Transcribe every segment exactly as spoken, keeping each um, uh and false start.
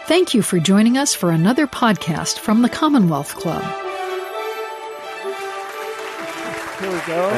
Thank you for joining us for another podcast from the Commonwealth Club. Here we go.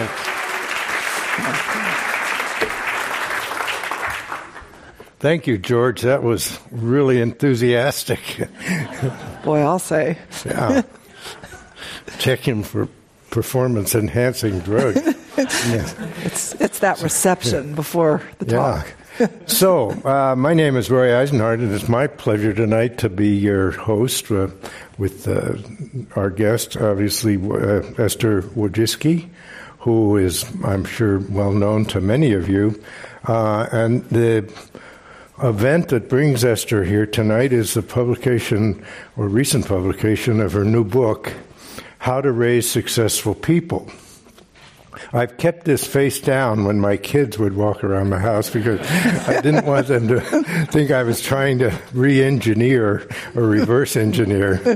Thank you, George. That was really enthusiastic. Boy, I'll say. Yeah. Checking for performance-enhancing drugs. Yeah. It's it's that reception yeah. before the talk. Yeah. So, uh, my name is Roy Eisenhart, and it's my pleasure tonight to be your host uh, with uh, our guest, obviously, uh, Esther Wojcicki, who is, I'm sure, well known to many of you. Uh, and the event that brings Esther here tonight is the publication, or recent publication, of her new book, How to Raise Successful People. I've kept this face down when my kids would walk around my house because I didn't want them to think I was trying to re-engineer or reverse engineer.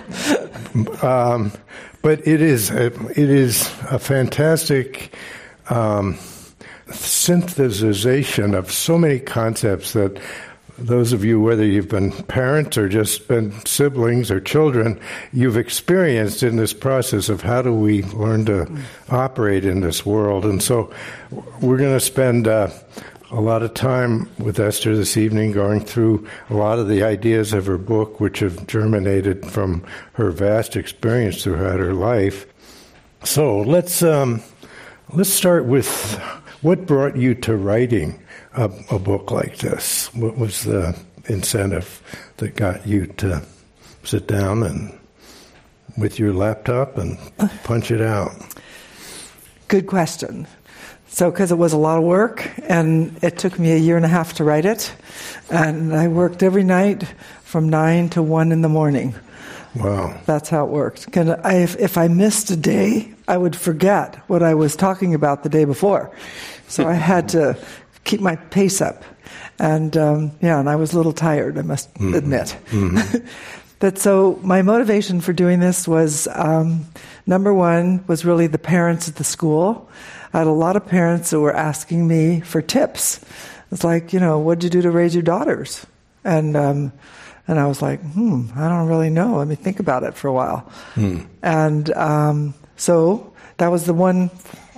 Um, but it is a, it is a fantastic um, synthesization of so many concepts that those of you, whether you've been parents or just been siblings or children, you've experienced in this process of how do we learn to operate in this world. And so we're going to spend uh, a lot of time with Esther this evening going through a lot of the ideas of her book, which have germinated from her vast experience throughout her life. So let's um, let's start with what brought you to writing A, a book like this. What was the incentive that got you to sit down and with your laptop and punch it out? Good question. So, because it was a lot of work, and it took me a year and a half to write it, and I worked every night from nine to one in the morning. Wow. That's how it worked. And I, if, if I missed a day, I would forget what I was talking about the day before. So I had to keep my pace up. And, um, yeah, and I was a little tired, I must mm-hmm. admit. Mm-hmm. But so my motivation for doing this was, um, number one, was really the parents at the school. I had a lot of parents that were asking me for tips. It's like, you know, what'd you do to raise your daughters? And um, and I was like, hmm, I don't really know. Let me think about it for a while. Mm. And um, so that was the one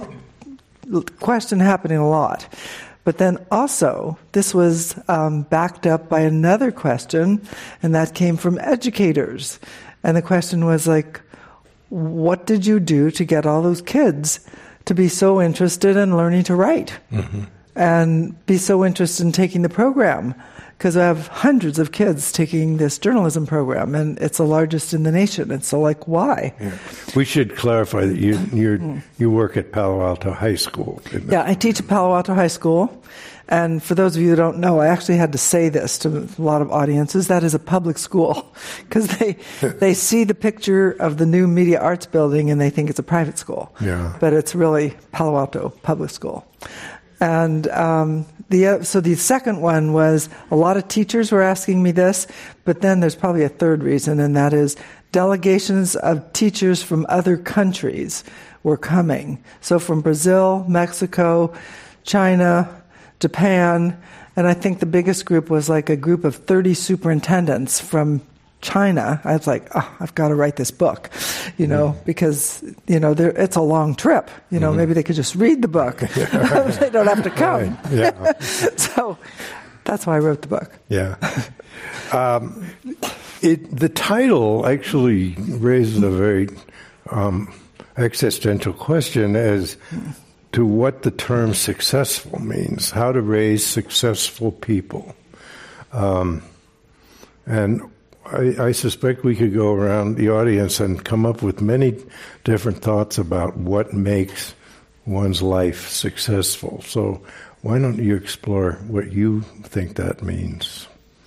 question happening a lot. But then also, this was um, backed up by another question, and that came from educators. And the question was like, what did you do to get all those kids to be so interested in learning to write? Mm-hmm. And be so interested in taking the program? Because I have hundreds of kids taking this journalism program, and it's the largest in the nation. And so, like, why? Yeah. We should clarify that you you you work at Palo Alto High School. Yeah, I teach at Palo Alto High School. And for those of you who don't know, I actually had to say this to a lot of audiences. That is a public school, because they they see the picture of the new Media Arts building and they think it's a private school. Yeah. But it's really Palo Alto Public School. And um, the so the second one was a lot of teachers were asking me this, but then there's probably a third reason, and that is delegations of teachers from other countries were coming. So from Brazil, Mexico, China, Japan, and I think the biggest group was like a group of thirty superintendents from China. I was like, oh, I've got to write this book, you know, mm. because, you know, it's a long trip. You know, mm-hmm. maybe they could just read the book. They don't have to come. Right. Yeah. So that's why I wrote the book. Yeah. Um, it, the title actually raises a very um, existential question as to what the term successful means, how to raise successful people. Um, and I, I suspect we could go around the audience and come up with many different thoughts about what makes one's life successful. So why don't you explore what you think that means?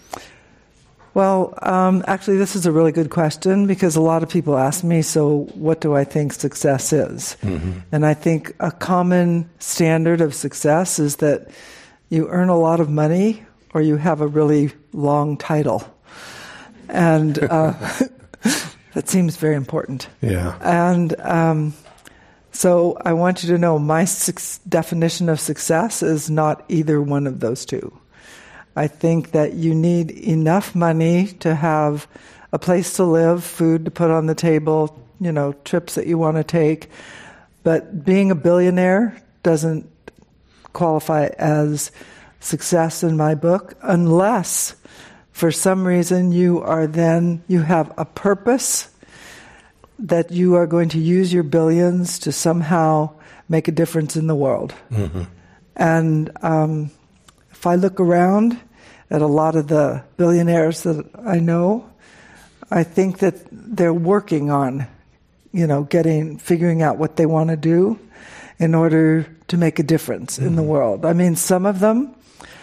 Well, um, actually, this is a really good question, because a lot of people ask me, so what do I think success is? Mm-hmm. And I think a common standard of success is that you earn a lot of money or you have a really long title. And uh, that seems very important. Yeah. And um, so I want you to know my su- definition of success is not either one of those two. I think that you need enough money to have a place to live, food to put on the table, you know, trips that you want to take. But being a billionaire doesn't qualify as success in my book, unless for some reason you are then, you have a purpose that you are going to use your billions to somehow make a difference in the world. Mm-hmm. And um, if I look around at a lot of the billionaires that I know, I think that they're working on, you know, getting, figuring out what they want to do in order to make a difference mm-hmm. in the world. I mean, some of them,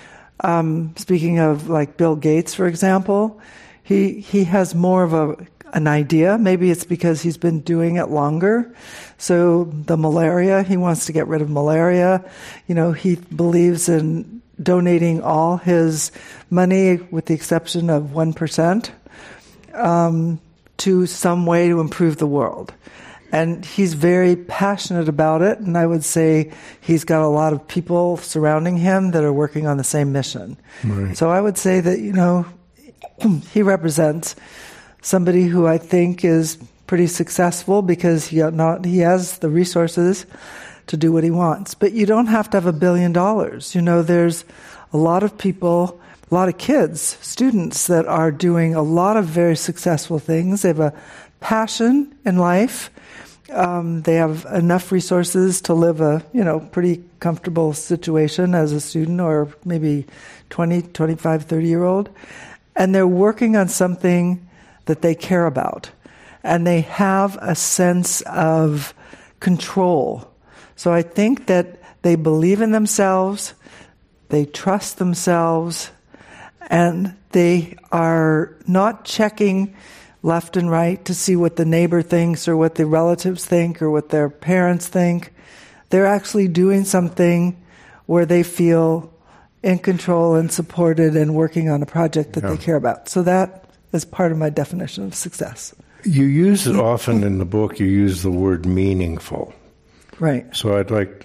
um, speaking of like Bill Gates, for example, he he has more of a an idea. Maybe it's because he's been doing it longer. So the malaria, he wants to get rid of malaria. You know, he believes in donating all his money, with the exception of one percent, um, to some way to improve the world. And he's very passionate about it, and I would say he's got a lot of people surrounding him that are working on the same mission. Right. So I would say that, you know, he represents somebody who I think is pretty successful because he not he has the resources to do what he wants. But you don't have to have a billion dollars. You know, there's a lot of people, a lot of kids, students that are doing a lot of very successful things. They have a passion in life. Um, they have enough resources to live a, you know, pretty comfortable situation as a student, or maybe twenty, twenty-five, thirty-year-old. And they're working on something that they care about. And they have a sense of control. So I think that they believe in themselves, they trust themselves, and they are not checking left and right to see what the neighbor thinks or what the relatives think or what their parents think. They're actually doing something where they feel in control and supported and working on a project that yeah. they care about. So that is part of my definition of success. You use it often in the book, you use the word meaningful. Right. So I'd like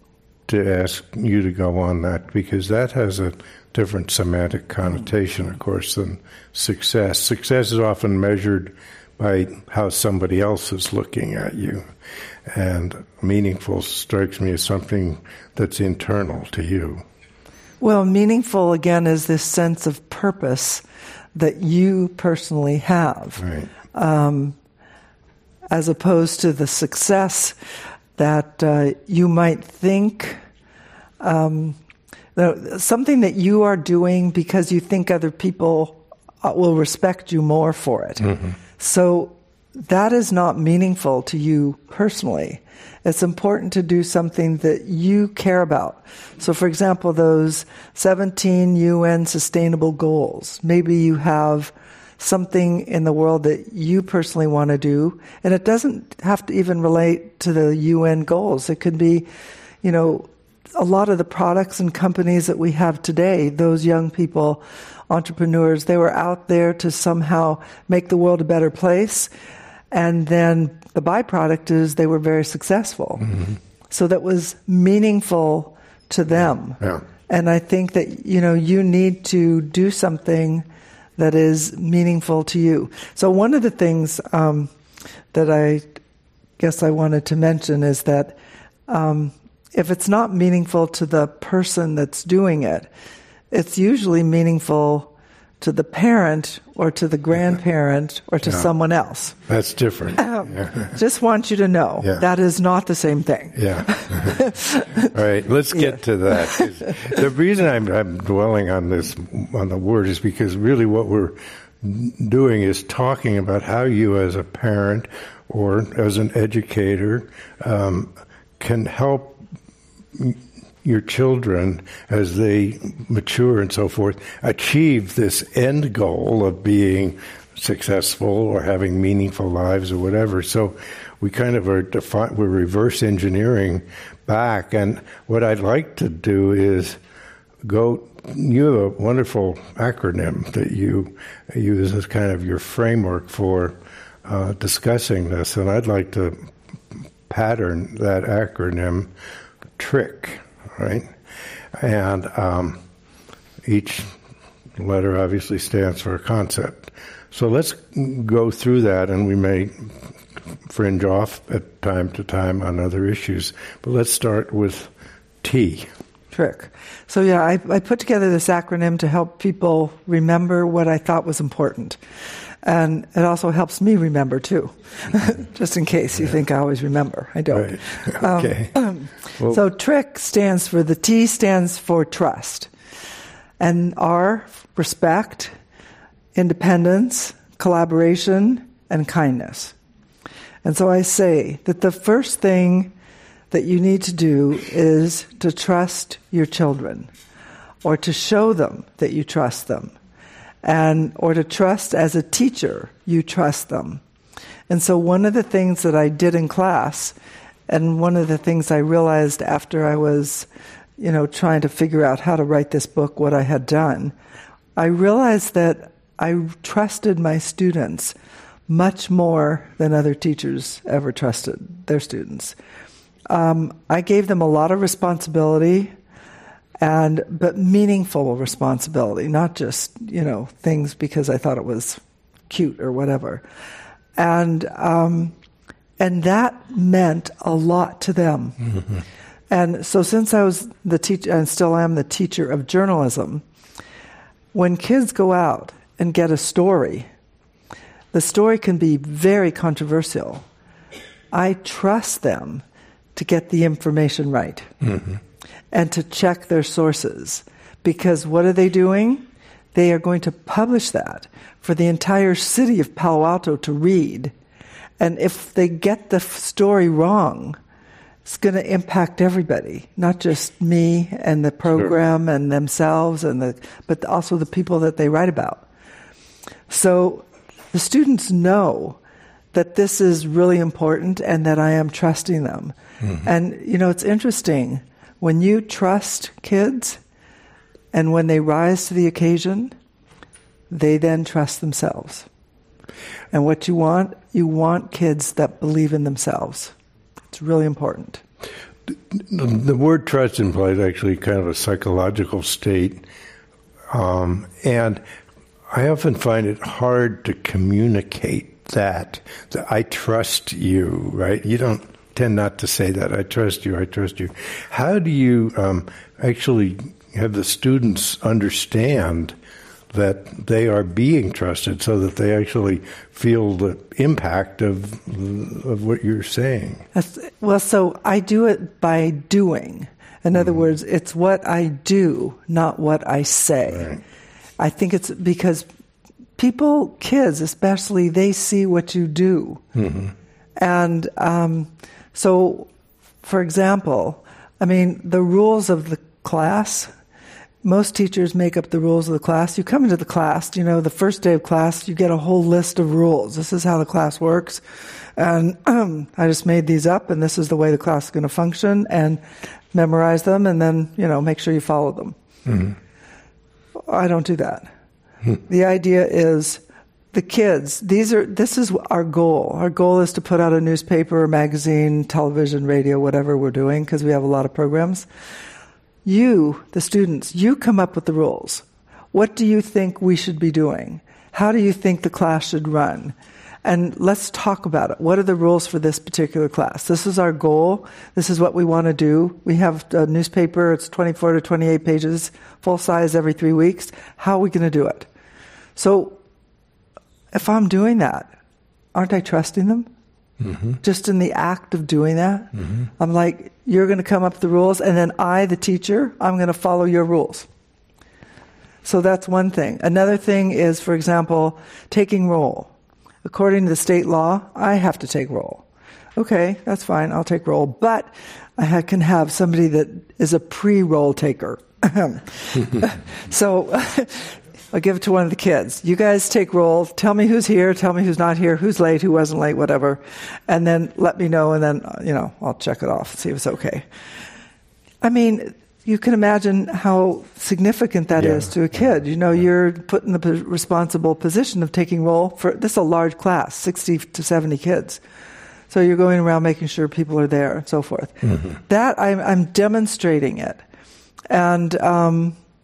to ask you to go on that, because that has a different semantic connotation, of course, than success. Success is often measured by how somebody else is looking at you. And meaningful strikes me as something that's internal to you. Well, meaningful, again, is this sense of purpose that you personally have. Right. Um, as opposed to the success that uh, you might think, um, something that you are doing because you think other people will respect you more for it. Mm-hmm. So that is not meaningful to you personally. It's important to do something that you care about. So, for example, those seventeen U N Sustainable Goals, maybe you have something in the world that you personally want to do, and it doesn't have to even relate to the U N goals. It could be, you know, a lot of the products and companies that we have today, those young people, entrepreneurs, they were out there to somehow make the world a better place, and then the byproduct is they were very successful. Mm-hmm. So that was meaningful to them. Yeah. And I think that, you know, you need to do something that is meaningful to you. So one of the things um, that I guess I wanted to mention is that um, if it's not meaningful to the person that's doing it, it's usually meaningful to the parent or to the grandparent or to yeah. someone else. That's different. Um, yeah. Just want you to know yeah. that is not the same thing. Yeah. All right, let's get yeah. to that. The reason I'm, I'm dwelling on this, on the word, is because really what we're doing is talking about how you as a parent or as an educator um, can help your children, as they mature and so forth, achieve this end goal of being successful or having meaningful lives or whatever. So we kind of are defi- we're reverse engineering back. And what I'd like to do is go, you have a wonderful acronym that you use as kind of your framework for uh, discussing this. And I'd like to pattern that acronym TRICK. Right, and um, each letter obviously stands for a concept. So let's go through that, and we may fringe off at time to time on other issues. But let's start with T. Trick. So yeah, I, I put together this acronym to help people remember what I thought was important. And it also helps me remember, too, just in case you think I always remember. I don't. Right. Okay. Um, well, so TRIC stands for, the T stands for trust. And R, respect, independence, collaboration, and kindness. And so I say that the first thing that you need to do is to trust your children, or to show them that you trust them. And or to trust as a teacher, you trust them. And so one of the things that I did in class, and one of the things I realized after I was, you know, trying to figure out how to write this book, what I had done, I realized that I trusted my students much more than other teachers ever trusted their students. Um, I gave them a lot of responsibility, and but meaningful responsibility, not just, you know, things because I thought it was cute or whatever. And um, and that meant a lot to them. Mm-hmm. And so since I was the teacher, and still am the teacher of journalism, when kids go out and get a story, the story can be very controversial. I trust them to get the information right. Mm-hmm. And to check their sources. Because what are they doing? They are going to publish that for the entire city of Palo Alto to read. And if they get the story wrong, it's going to impact everybody, not just me and the program sure. and themselves, and the, but also the people that they write about. So the students know that this is really important and that I am trusting them. Mm-hmm. And, you know, it's interesting. When you trust kids, and when they rise to the occasion, they then trust themselves. And what you want, you want kids that believe in themselves. It's really important. The, the word trust implies actually kind of a psychological state. Um, and I often find it hard to communicate that, that I trust you, right? You don't tend not to say that. I trust you, I trust you. How do you um, actually have the students understand that they are being trusted so that they actually feel the impact of of what you're saying? That's, well, so I do it by doing. In other mm. words, it's what I do, not what I say. Right. I think it's because people, kids especially, they see what you do. Mm-hmm. And um So, for example, I mean, the rules of the class, most teachers make up the rules of the class. You come into the class, you know, the first day of class, you get a whole list of rules. This is how the class works. And um, I just made these up, and this is the way the class is going to function, and memorize them, and then, you know, make sure you follow them. Mm-hmm. I don't do that. Hmm. The idea is, the kids, these are. This is our goal. Our goal is to put out a newspaper, magazine, television, radio, whatever we're doing, because we have a lot of programs. You, the students, you come up with the rules. What do you think we should be doing? How do you think the class should run? And let's talk about it. What are the rules for this particular class? This is our goal. This is what we want to do. We have a newspaper. It's twenty-four to twenty-eight pages, full size every three weeks. How are we going to do it? So, if I'm doing that, aren't I trusting them? Mm-hmm. Just in the act of doing that? Mm-hmm. I'm like, you're going to come up with the rules, and then I, the teacher, I'm going to follow your rules. So that's one thing. Another thing is, for example, taking roll. According to the state law, I have to take roll. Okay, that's fine, I'll take roll. But I can have somebody that is a pre-roll taker. So I'll give it to one of the kids. You guys take roll. Tell me who's here. Tell me who's not here. Who's late. Who wasn't late. Whatever. And then let me know. And then, you know, I'll check it off. See if it's okay. I mean, you can imagine how significant that yeah. is to a kid. You know, you're put in the p- responsible position of taking roll for, this is a large class, sixty to seventy kids. So you're going around making sure people are there and so forth. Mm-hmm. That, I'm, I'm demonstrating it. And, um,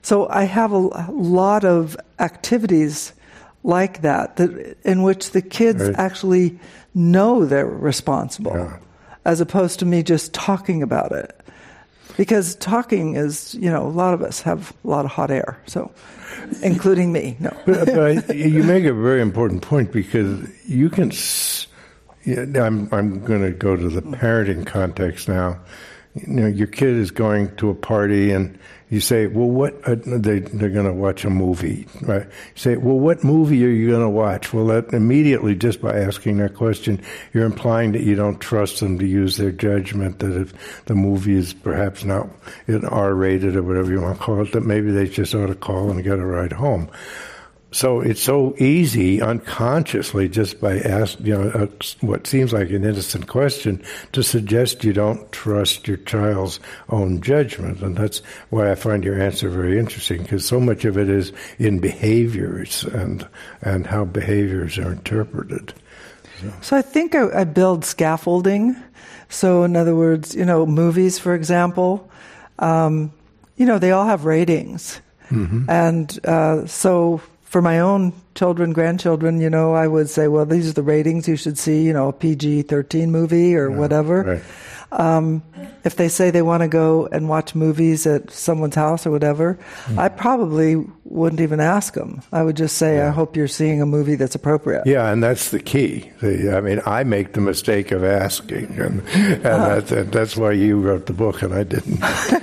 So I have a, a lot of activities like that, that in which the kids right. actually know they're responsible, yeah. as opposed to me just talking about it. Because talking is, you know, a lot of us have a lot of hot air, so, including me. No, but, but I, you make a very important point, because you can. Yeah, I'm I'm going to go to the parenting context now. You know, your kid is going to a party, and you say, "Well, what?" Uh, they they're going to watch a movie, right? You say, "Well, what movie are you going to watch?" Well, that immediately, just by asking that question, you're implying that you don't trust them to use their judgment. That if the movie is perhaps not R-rated or whatever you want to call it, that maybe they just ought to call and get a ride home. So it's so easy, unconsciously, just by asking, you know, a, what seems like an innocent question, to suggest you don't trust your child's own judgment. And that's why I find your answer very interesting, because so much of it is in behaviors and and how behaviors are interpreted. So, so I think I, I build scaffolding. So in other words, you know, movies, for example, um, you know, they all have ratings. Mm-hmm. And uh, so... For my own children, grandchildren, you know, I would say, well, these are the ratings you should see, you know, a P G thirteen movie or yeah, whatever. Right. Um, if they say they want to go and watch movies at someone's house or whatever, mm. I probably wouldn't even ask them. I would just say, yeah. I hope you're seeing a movie that's appropriate. Yeah, and that's the key. The, I mean, I make the mistake of asking, and, and, uh-huh. that's, and that's why you wrote the book and I didn't.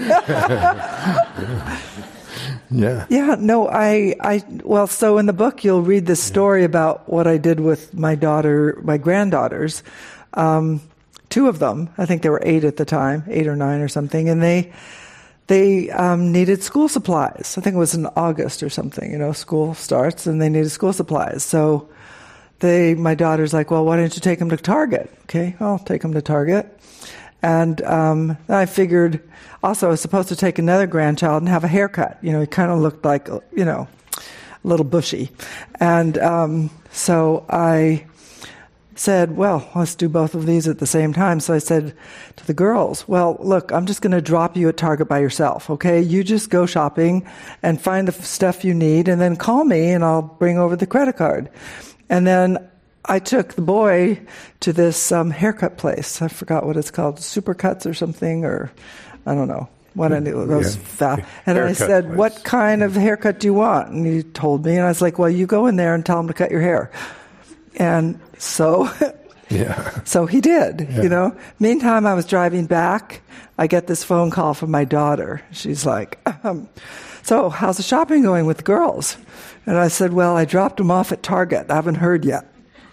Yeah. Yeah, no, I, I, well, so in the book you'll read this story about what I did with my daughter, my granddaughters, um, two of them, I think they were eight at the time, eight or nine or something, and they, they, um, needed school supplies. I think it was in August or something, you know, school starts and they needed school supplies. So they, my daughter's like, well, why don't you take them to Target? Okay, I'll take them to Target. And um, I figured also I was supposed to take another grandchild and have a haircut. You know, he kind of looked like, you know, a little bushy. And um, so I said, well, let's do both of these at the same time. So I said to the girls, well, look, I'm just going to drop you at Target by yourself, okay? You just go shopping and find the stuff you need and then call me and I'll bring over the credit card. And then I took the boy to this um, haircut place. I forgot what it's called, Supercuts or something, or I don't know. What any of those yeah. fa- And haircut I said, place. What kind of haircut do you want? And he told me, and I was like, well, you go in there and tell him to cut your hair. And so, yeah. so he did, yeah. you know. Meantime, I was driving back. I get this phone call from my daughter. She's like, um, so how's the shopping going with the girls? And I said, well, I dropped them off at Target. I haven't heard yet.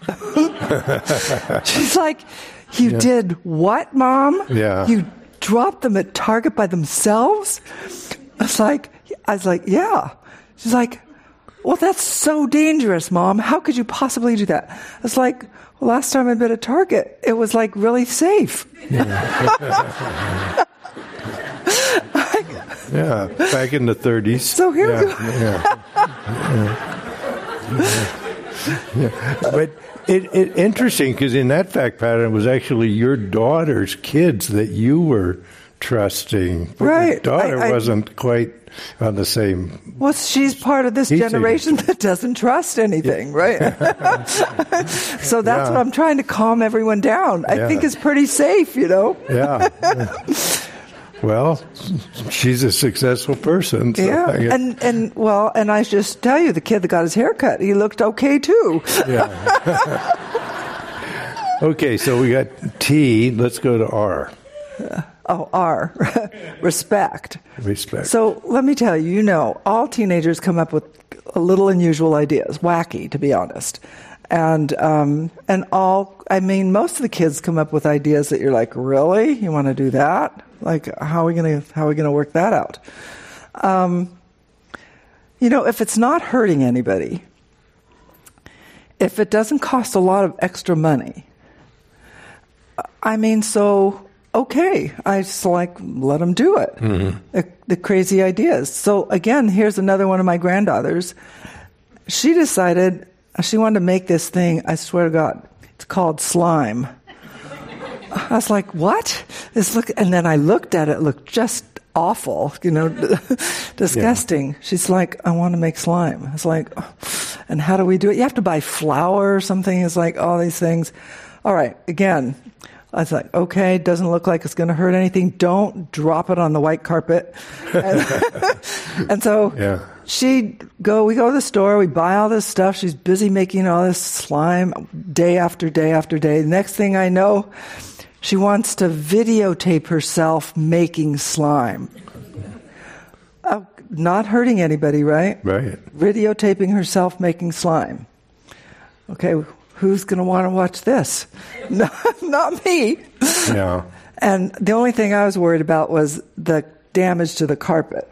She's like, you yeah. did what, Mom? Yeah. You dropped them at Target by themselves? I was like, I was like, yeah. She's like, well, that's so dangerous, Mom. How could you possibly do that? I was like, well, last time I'd been at Target, it was like really safe. Yeah, yeah. Back in the thirties. So here yeah. we go. Yeah. Yeah. Yeah. But it, it interesting, because in that fact pattern, it was actually your daughter's kids that you were trusting. But right. Your daughter I, I, wasn't quite on the same. Well, she's part of this generation that doesn't trust anything, yeah. right? So that's yeah. what I'm trying to calm everyone down. I yeah. think it's pretty safe, you know? Yeah. yeah. Well, she's a successful person. So yeah, and and well, and I just tell you, the kid that got his hair cut, he looked okay too. Yeah. Okay, so we got T. Let's go to R. Uh, oh, R. Respect. Respect. So let me tell you, you know, all teenagers come up with a little unusual ideas, wacky, to be honest. And um, and all, I mean, most of the kids come up with ideas that you're like, really? You want to do that? Like, how are we gonna how are we gonna work that out? Um, you know, if it's not hurting anybody, if it doesn't cost a lot of extra money, I mean, so okay, I just like let them do it. Mm-hmm. The, the crazy ideas. So again, here's another one of my granddaughters. She decided she wanted to make this thing. I swear to God, it's called slime. I was like, what? This look, and then I looked at it. It looked just awful, you know, disgusting. Yeah. She's like, I want to make slime. It's like, oh, and how do we do it? You have to buy flour or something. It's like all these things. All right, again, I was like, okay, doesn't look like it's going to hurt anything. Don't drop it on the white carpet. And, and so yeah. she'd go, we go to the store, we buy all this stuff. She's busy making all this slime day after day after day. The next thing I know, she wants to videotape herself making slime. Uh, not hurting anybody, right? Right. Videotaping herself making slime. Okay, who's going to want to watch this? No, not me. Yeah. And the only thing I was worried about was the damage to the carpet.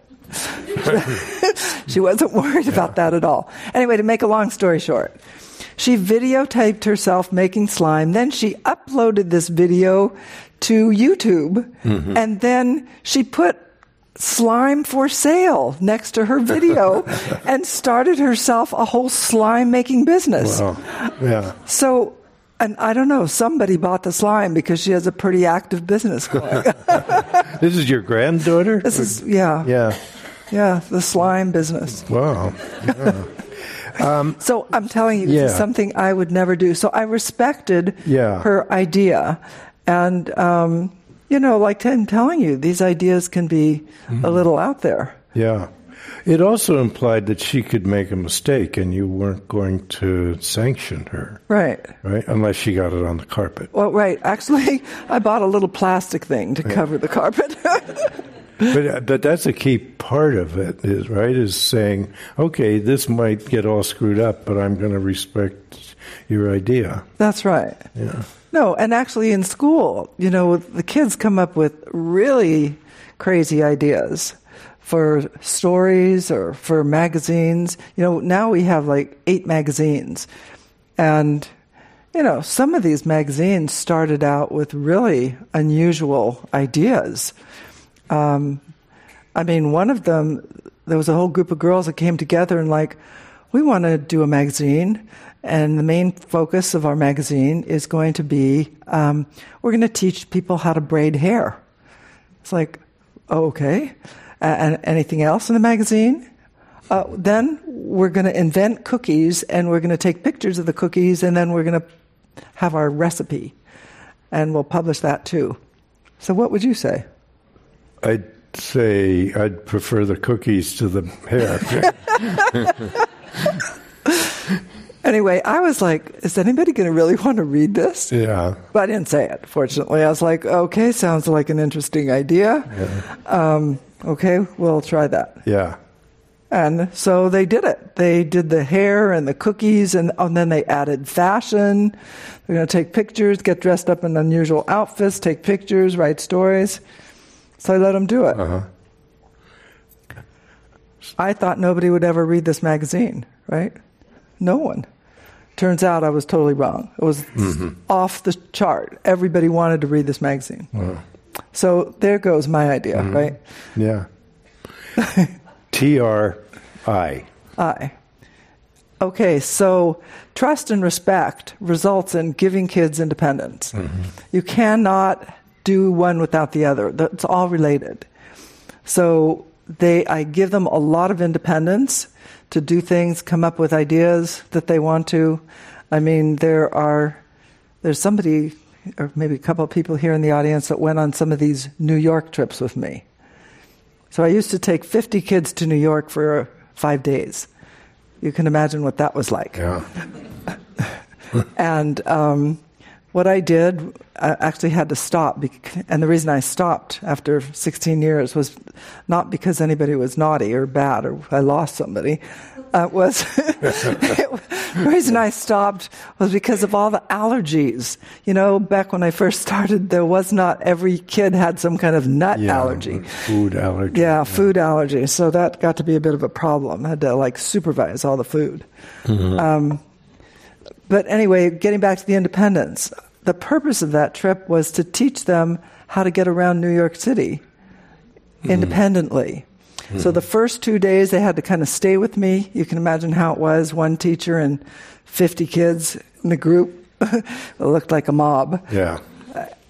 She wasn't worried yeah. about that at all. Anyway, to make a long story short, she videotaped herself making slime. Then she uploaded this video to YouTube. Mm-hmm. And then she put slime for sale next to her video and started herself a whole slime making business. Wow. Yeah. So, and I don't know, somebody bought the slime because she has a pretty active business going. This is your granddaughter? This is, yeah. Yeah. Yeah, the slime business. Wow. Yeah. Um, so I'm telling you, yeah. this is something I would never do. So I respected yeah. her idea. And, um, you know, like I'm telling you, these ideas can be mm-hmm. a little out there. Yeah. It also implied that she could make a mistake and you weren't going to sanction her. Right. Right? Unless she got it on the carpet. Well, right. Actually, I bought a little plastic thing to yeah. cover the carpet. But but that's a key part of it, is right? Is saying, okay, this might get all screwed up, but I'm going to respect your idea. That's right. Yeah. No, and actually in school, you know, the kids come up with really crazy ideas for stories or for magazines. You know, now we have like eight magazines, and you know, some of these magazines started out with really unusual ideas. Um, I mean, one of them, there was a whole group of girls that came together and like, we want to do a magazine, and the main focus of our magazine is going to be, um, we're going to teach people how to braid hair. It's like, oh, okay. Uh, and anything else in the magazine? Uh, then we're going to invent cookies, and we're going to take pictures of the cookies, and then we're going to have our recipe, and we'll publish that too. So what would you say? I'd say I'd prefer the cookies to the hair. Anyway, I was like, is anybody going to really want to read this? Yeah. But I didn't say it, fortunately. I was like, okay, sounds like an interesting idea. Yeah. Um, okay, we'll try that. Yeah. And so they did it. They did the hair and the cookies, and, and then they added fashion. They're going to take pictures, get dressed up in unusual outfits, take pictures, write stories. So I let them do it. Uh-huh. I thought nobody would ever read this magazine, right? No one. Turns out I was totally wrong. It was mm-hmm. off the chart. Everybody wanted to read this magazine. Wow. So there goes my idea, mm-hmm. right? Yeah. T R I. I. Okay, so trust and respect results in giving kids independence. Mm-hmm. You cannot do one without the other. It's all related. So they, I give them a lot of independence to do things, come up with ideas that they want to. I mean, there are, there's somebody, or maybe a couple of people here in the audience that went on some of these New York trips with me. So I used to take fifty kids to New York for five days. You can imagine what that was like. Yeah. And um, what I did, I actually had to stop. And the reason I stopped after sixteen years was not because anybody was naughty or bad or I lost somebody. Uh, was the reason I stopped was because of all the allergies. You know, back when I first started, there was not every kid had some kind of nut yeah, allergy. Food allergy. Yeah, yeah, food allergy. So that got to be a bit of a problem. I had to like supervise all the food. Mm-hmm. Um, but anyway, getting back to the independence, the purpose of that trip was to teach them how to get around New York City mm-hmm. independently. Mm-hmm. So the first two days they had to kind of stay with me. You can imagine how it was, one teacher and fifty kids in the group. It looked like a mob. Yeah.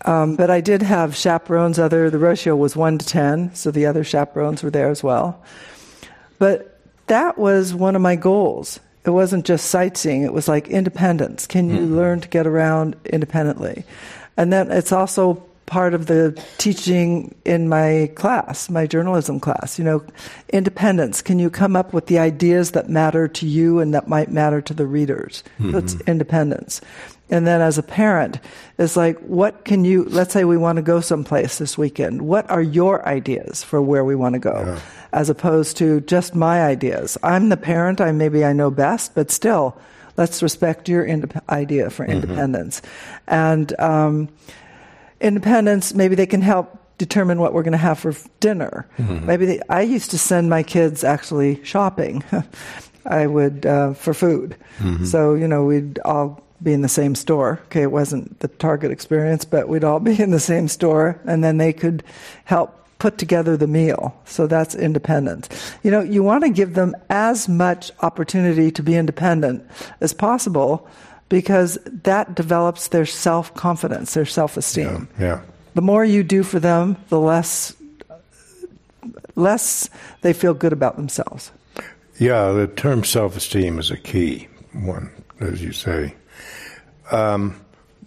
Um, but I did have chaperones. Other the ratio was one to ten, so the other chaperones were there as well. But that was one of my goals. It wasn't just sightseeing. It was like independence. Can you mm-hmm. learn to get around independently? And then it's also part of the teaching in my class, my journalism class. You know, independence. Can you come up with the ideas that matter to you and that might matter to the readers? Mm-hmm. That's independence. And then as a parent, it's like, what can you, let's say we want to go someplace this weekend. What are your ideas for where we want to go? Yeah. As opposed to just my ideas. I'm the parent, I maybe I know best, but still, let's respect your indep- idea for mm-hmm. independence. And um, independence, maybe they can help determine what we're going to have for dinner. Mm-hmm. Maybe they, I used to send my kids actually shopping. I would, uh, for food. Mm-hmm. So, you know, we'd all be in the same store. Okay, it wasn't the Target experience, but we'd all be in the same store, and then they could help put together the meal. So that's independent. You know, you want to give them as much opportunity to be independent as possible, because that develops their self-confidence, their self-esteem. Yeah, yeah. The more you do for them, the less less they feel good about themselves. Yeah, the term self-esteem is a key one, as you say. Um,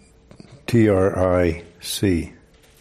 T R I C.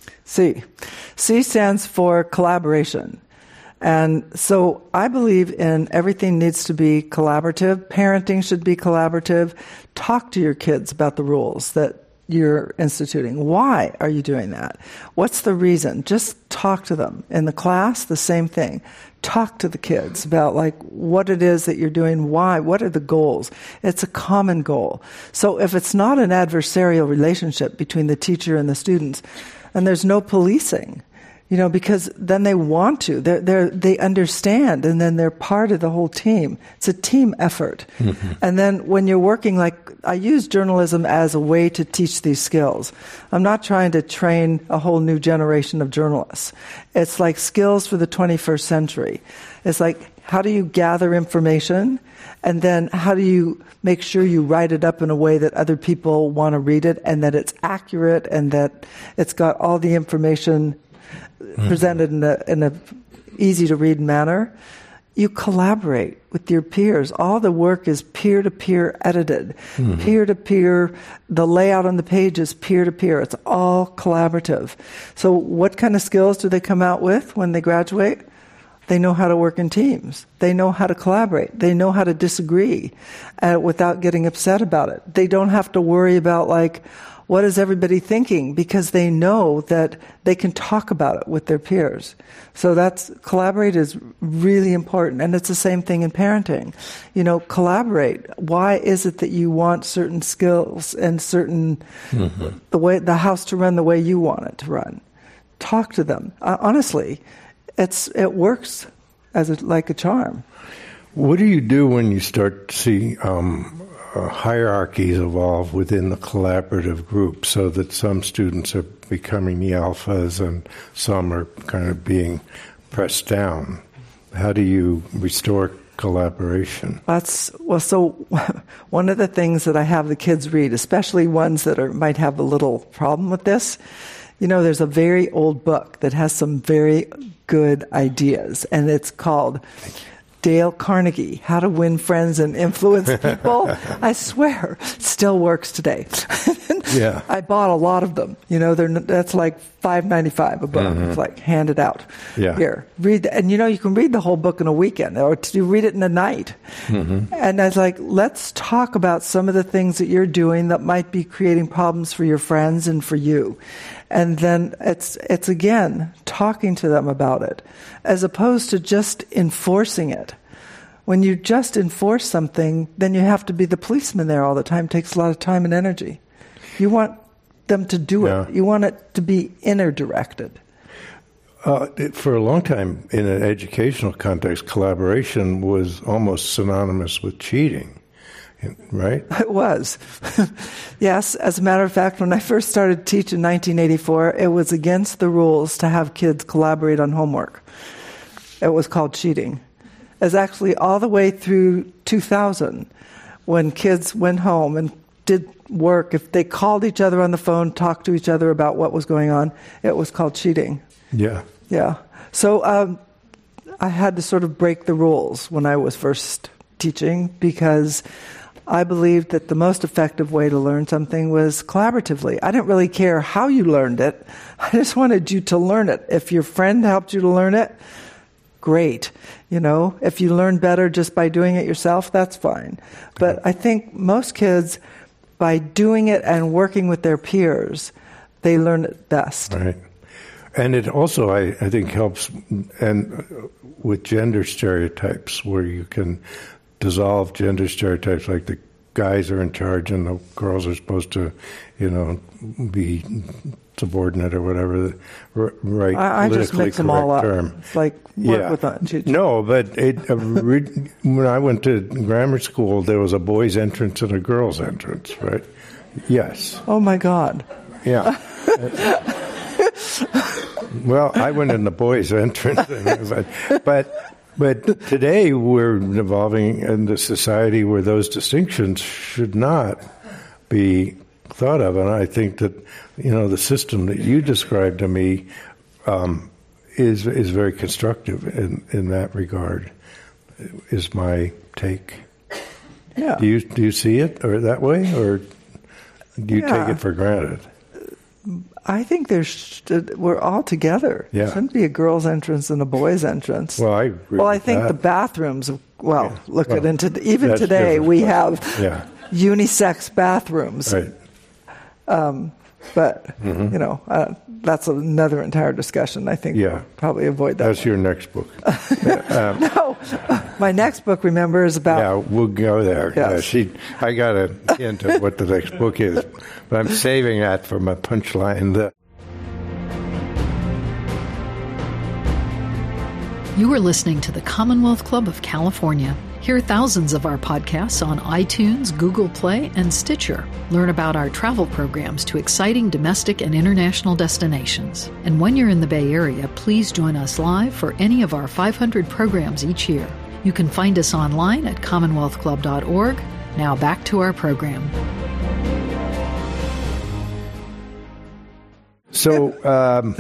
C. C stands for collaboration. And so I believe in everything needs to be collaborative. Parenting should be collaborative. Talk to your kids about the rules that you're instituting. Why are you doing that? What's the reason? Just talk to them. In the class, the same thing. Talk to the kids about like what it is that you're doing, why, what are the goals. It's a common goal. So if it's not an adversarial relationship between the teacher and the students, and there's no policing, you know, because then they want to, they're, they're, they understand, and then they're part of the whole team. It's a team effort. Mm-hmm. And then when you're working, like, I use journalism as a way to teach these skills. I'm not trying to train a whole new generation of journalists. It's like skills for the twenty-first century. It's like, how do you gather information? And then how do you make sure you write it up in a way that other people want to read it, and that it's accurate, and that it's got all the information presented in a, in a easy to read manner? You collaborate with your peers. All the work is peer-to-peer edited. Mm-hmm. Peer-to-peer, the layout on the page is peer-to-peer. It's all collaborative. So what kind of skills do they come out with when they graduate? They know how to work in teams. They know how to collaborate. They know how to disagree uh, without getting upset about it. They don't have to worry about, like, what is everybody thinking? Because they know that they can talk about it with their peers. So that's, collaborate is really important. And it's the same thing in parenting. You know, collaborate. Why is it that you want certain skills and certain, mm-hmm. the way, the house to run the way you want it to run? Talk to them. Uh, honestly, it's, it works as a, like a charm. What do you do when you start to see, um, Uh, hierarchies evolve within the collaborative group, so that some students are becoming the alphas and some are kind of being pressed down? How do you restore collaboration? That's well. So one of the things that I have the kids read, especially ones that are might have a little problem with this, you know, there's a very old book that has some very good ideas, and it's called Dale Carnegie, How to Win Friends and Influence People. I swear, it still works today. Yeah. I bought a lot of them. You know, they're, that's like five ninety-five a book. Mm-hmm. It's like handed out. Yeah. Here, read, the, and you know, you can read the whole book in a weekend, or you read it in a night. Mm-hmm. And I was like, let's talk about some of the things that you're doing that might be creating problems for your friends and for you. And then it's it's again talking to them about it, as opposed to just enforcing it. When you just enforce something, then you have to be the policeman there all the time. It takes a lot of time and energy. You want them to do it. Yeah. You want it to be inner directed. Uh, it, for a long time, in an educational context, collaboration was almost synonymous with cheating. Right? It was. Yes, as a matter of fact, when I first started to teach in nineteen eighty-four, it was against the rules to have kids collaborate on homework. It was called cheating. It was actually all the way through two thousand, when kids went home and did work, if they called each other on the phone, talked to each other about what was going on, it was called cheating. Yeah. Yeah. So um, I had to sort of break the rules when I was first teaching, because I believed that the most effective way to learn something was collaboratively. I didn't really care how you learned it. I just wanted you to learn it. If your friend helped you to learn it, great. You know, if you learn better just by doing it yourself, that's fine. But I think most kids, by doing it and working with their peers, they learn it best. Right. And it also, I, I think, helps and with gender stereotypes, where you can dissolve gender stereotypes, like the guys are in charge and the girls are supposed to, you know, be subordinate or whatever the right I, I just mix them all up. Term. It's like work yeah. with that. No, but it, uh, re- when I went to grammar school, there was a boys' entrance and a girls' entrance, right? Yes. Oh my God. Yeah. Well, I went in the boys' entrance, but, but but today we're evolving in a society where those distinctions should not be thought of, and I think that, you know, the system that you described to me um, is is very constructive in, in that regard. Is my take. Yeah. Do you do you see it or that way, or do you yeah. take it for granted? I think there's we're all together. Yeah. There shouldn't be a girls' entrance and a boys' entrance. Well, I agree Well, I with think that. the bathrooms. Well, Yeah. look Well, at into even that's today different. we have Yeah. unisex bathrooms. Right. Um, but Mm-hmm. you know, uh, that's another entire discussion. I think Yeah. we'll probably avoid that. That's your next book. um, No, my next book, remember, is about. Yeah, we'll go there. Yes. Yeah, she, I got a hint of what the next book is, but I'm saving that for my punchline. The, You are listening to the Commonwealth Club of California. Hear thousands of our podcasts on iTunes, Google Play, and Stitcher. Learn about our travel programs to exciting domestic and international destinations. And when you're in the Bay Area, please join us live for any of our five hundred programs each year. You can find us online at commonwealth club dot org. Now back to our program. so, um,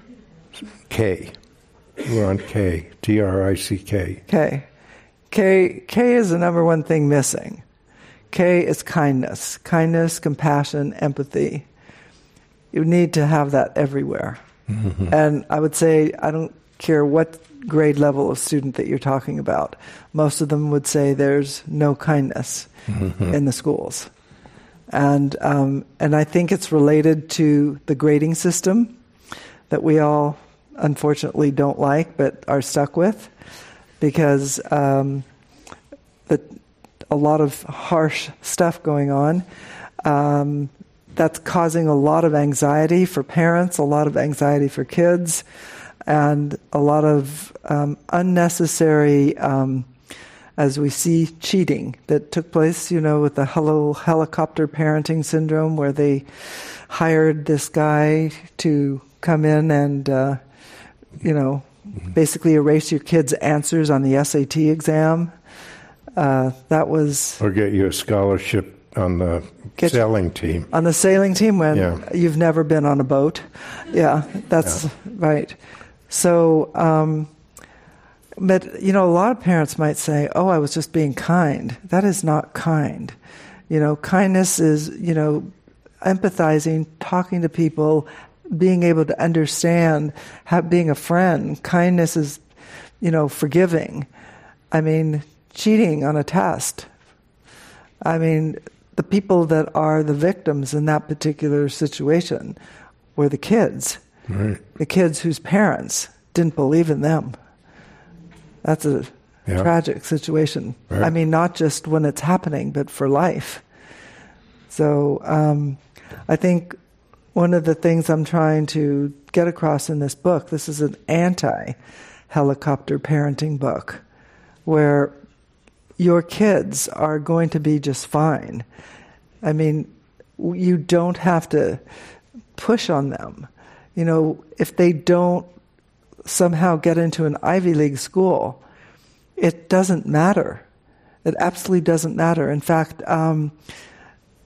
K. We're on K. T R I C K. K. K. K is the number one thing missing. K is kindness. Kindness, compassion, empathy. You need to have that everywhere. Mm-hmm. And I would say, I don't care what grade level of student that you're talking about. Most of them would say there's no kindness mm-hmm. in the schools. And um, and I think it's related to the grading system that we all unfortunately don't like but are stuck with, because um, the, a lot of harsh stuff going on. Um, that's causing a lot of anxiety for parents, a lot of anxiety for kids, and a lot of um, unnecessary, um, as we see, cheating that took place, you know, with the hello helicopter parenting syndrome, where they hired this guy to come in and uh, you know, basically erase your kid's answers on the S A T exam. Uh, that was... Or get you a scholarship on the sailing team. On the sailing team when yeah. you've never been on a boat. Yeah, that's yeah. right. So, um, but, you know, a lot of parents might say, oh, I was just being kind. That is not kind. You know, kindness is, you know, empathizing, talking to people, being able to understand, have, being a friend. Kindness is, you know, forgiving. I mean, cheating on a test. I mean, the people that are the victims in that particular situation were the kids. Right. The kids whose parents didn't believe in them. That's a yeah. tragic situation. Right. I mean, not just when it's happening, but for life. So um, I think one of the things I'm trying to get across in this book, this is an anti-helicopter parenting book, where your kids are going to be just fine. I mean, you don't have to push on them. You know, if they don't somehow get into an Ivy League school, it doesn't matter. It absolutely doesn't matter. In fact, um,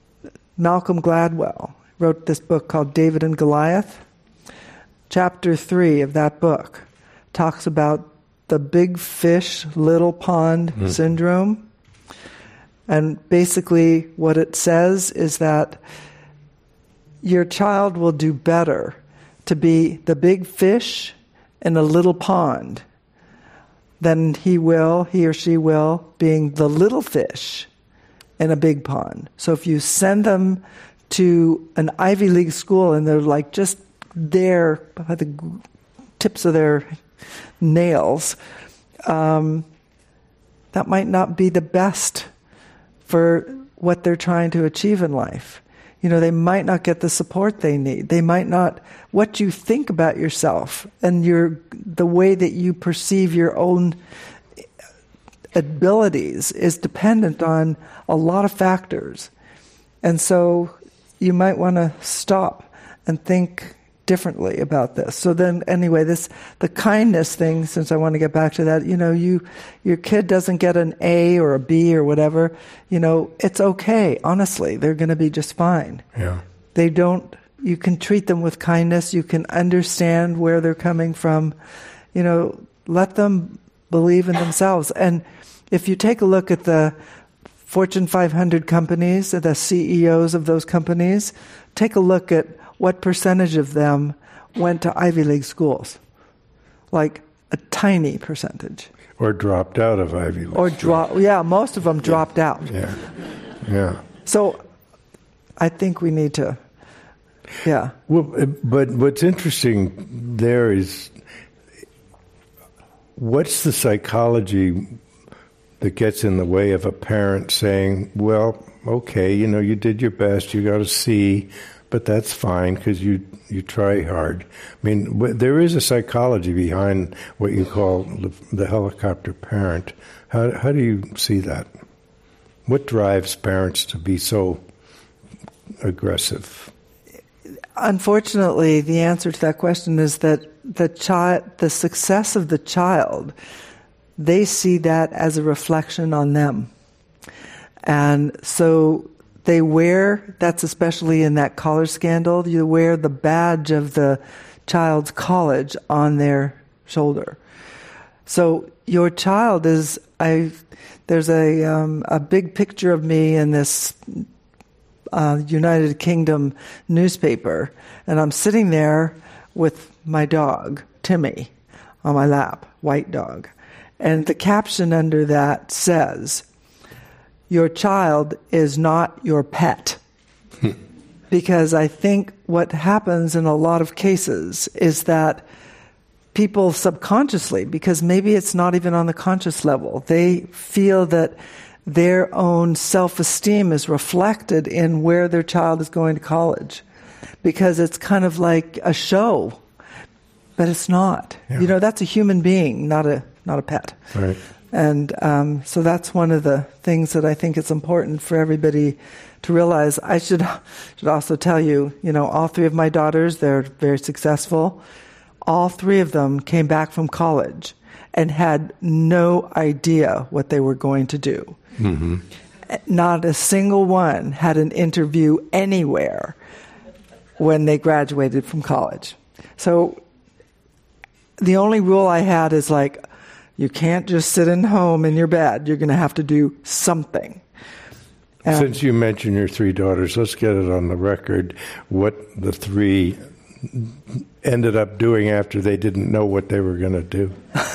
Malcolm Gladwell wrote this book called David and Goliath. Chapter three of that book talks about the big fish, little pond mm. syndrome. And basically what it says is that your child will do better to be the big fish in a little pond than he will, he or she will, being the little fish in a big pond. So if you send them to an Ivy League school and they're like just there by the tips of their nails, um, that might not be the best for what they're trying to achieve in life. You know, they might not get the support they need. They might not, what you think about yourself and your the way that you perceive your own abilities is dependent on a lot of factors. And so you might want to stop and think differently about this. So then, anyway, this the kindness thing, since I want to get back to that, you know, you your kid doesn't get an A or a B or whatever, you know, it's okay. Honestly, they're going to be just fine. Yeah. They don't, you can treat them with kindness. You can understand where they're coming from. You know, let them believe in themselves. And if you take a look at the Fortune five hundred companies, the C E Os of those companies, take a look at what percentage of them went to Ivy League schools? Like a tiny percentage. Or dropped out of Ivy League. Or drop, yeah, most of them dropped yeah. out. Yeah, yeah. So I think we need to, yeah. Well, but what's interesting there is, what's the psychology that gets in the way of a parent saying, well, okay, you know, you did your best, you got a C, but that's fine because you, you try hard. I mean, w- there is a psychology behind what you call the, the helicopter parent. How, how do you see that? What drives parents to be so aggressive? Unfortunately, the answer to that question is that the child, the success of the child, they see that as a reflection on them. And so they wear, that's especially in that college scandal, you wear the badge of the child's college on their shoulder. So your child is, I, there's a um, a big picture of me in this uh, United Kingdom newspaper, and I'm sitting there with my dog, Timmy, on my lap, white dog. And the caption under that says, your child is not your pet. Because I think what happens in a lot of cases is that people subconsciously, because maybe it's not even on the conscious level, they feel that their own self-esteem is reflected in where their child is going to college. Because it's kind of like a show, but it's not. Yeah. You know, that's a human being, not a not a pet. Right. And um, so that's one of the things that I think it's important for everybody to realize. I should should also tell you, you know, all three of my daughters, they're very successful. All three of them came back from college and had no idea what they were going to do. Mm-hmm. Not a single one had an interview anywhere when they graduated from college. So the only rule I had is like, you can't just sit in home in your bed. You're going to have to do something. And since you mentioned your three daughters, let's get it on the record what the three ended up doing after they didn't know what they were going to do.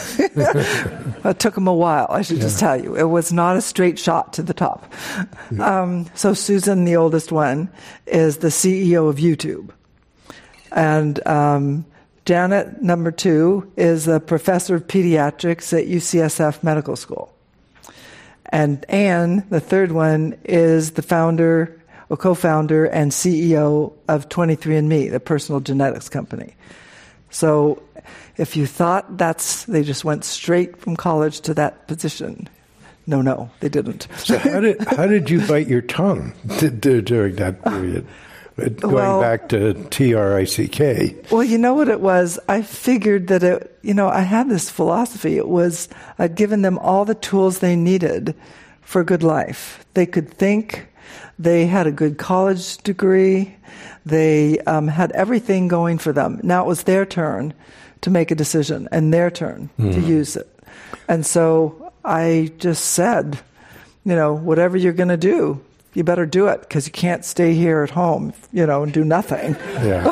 It took them a while, I should yeah. just tell you. It was not a straight shot to the top. Yeah. Um, so Susan, the oldest one, is the C E O of YouTube. And um, Janet, number two, is a professor of pediatrics at U C S F Medical School. And Anne, the third one, is the founder, or co-founder and C E O of twenty-three and me, the personal genetics company. So if you thought that's, they just went straight from college to that position. No, no, they didn't. So how did how did you bite your tongue during that period? Going well, back to T R I C K. Well, you know what it was? I figured that it, you know, I had this philosophy. It was, I'd given them all the tools they needed for a good life. They could think, They had a good college degree. They um, had everything going for them. Now it was their turn to make a decision and their turn mm. to use it. And so I just said, you know, whatever you're going to do, you better do it, because you can't stay here at home, you know, and do nothing. Yeah.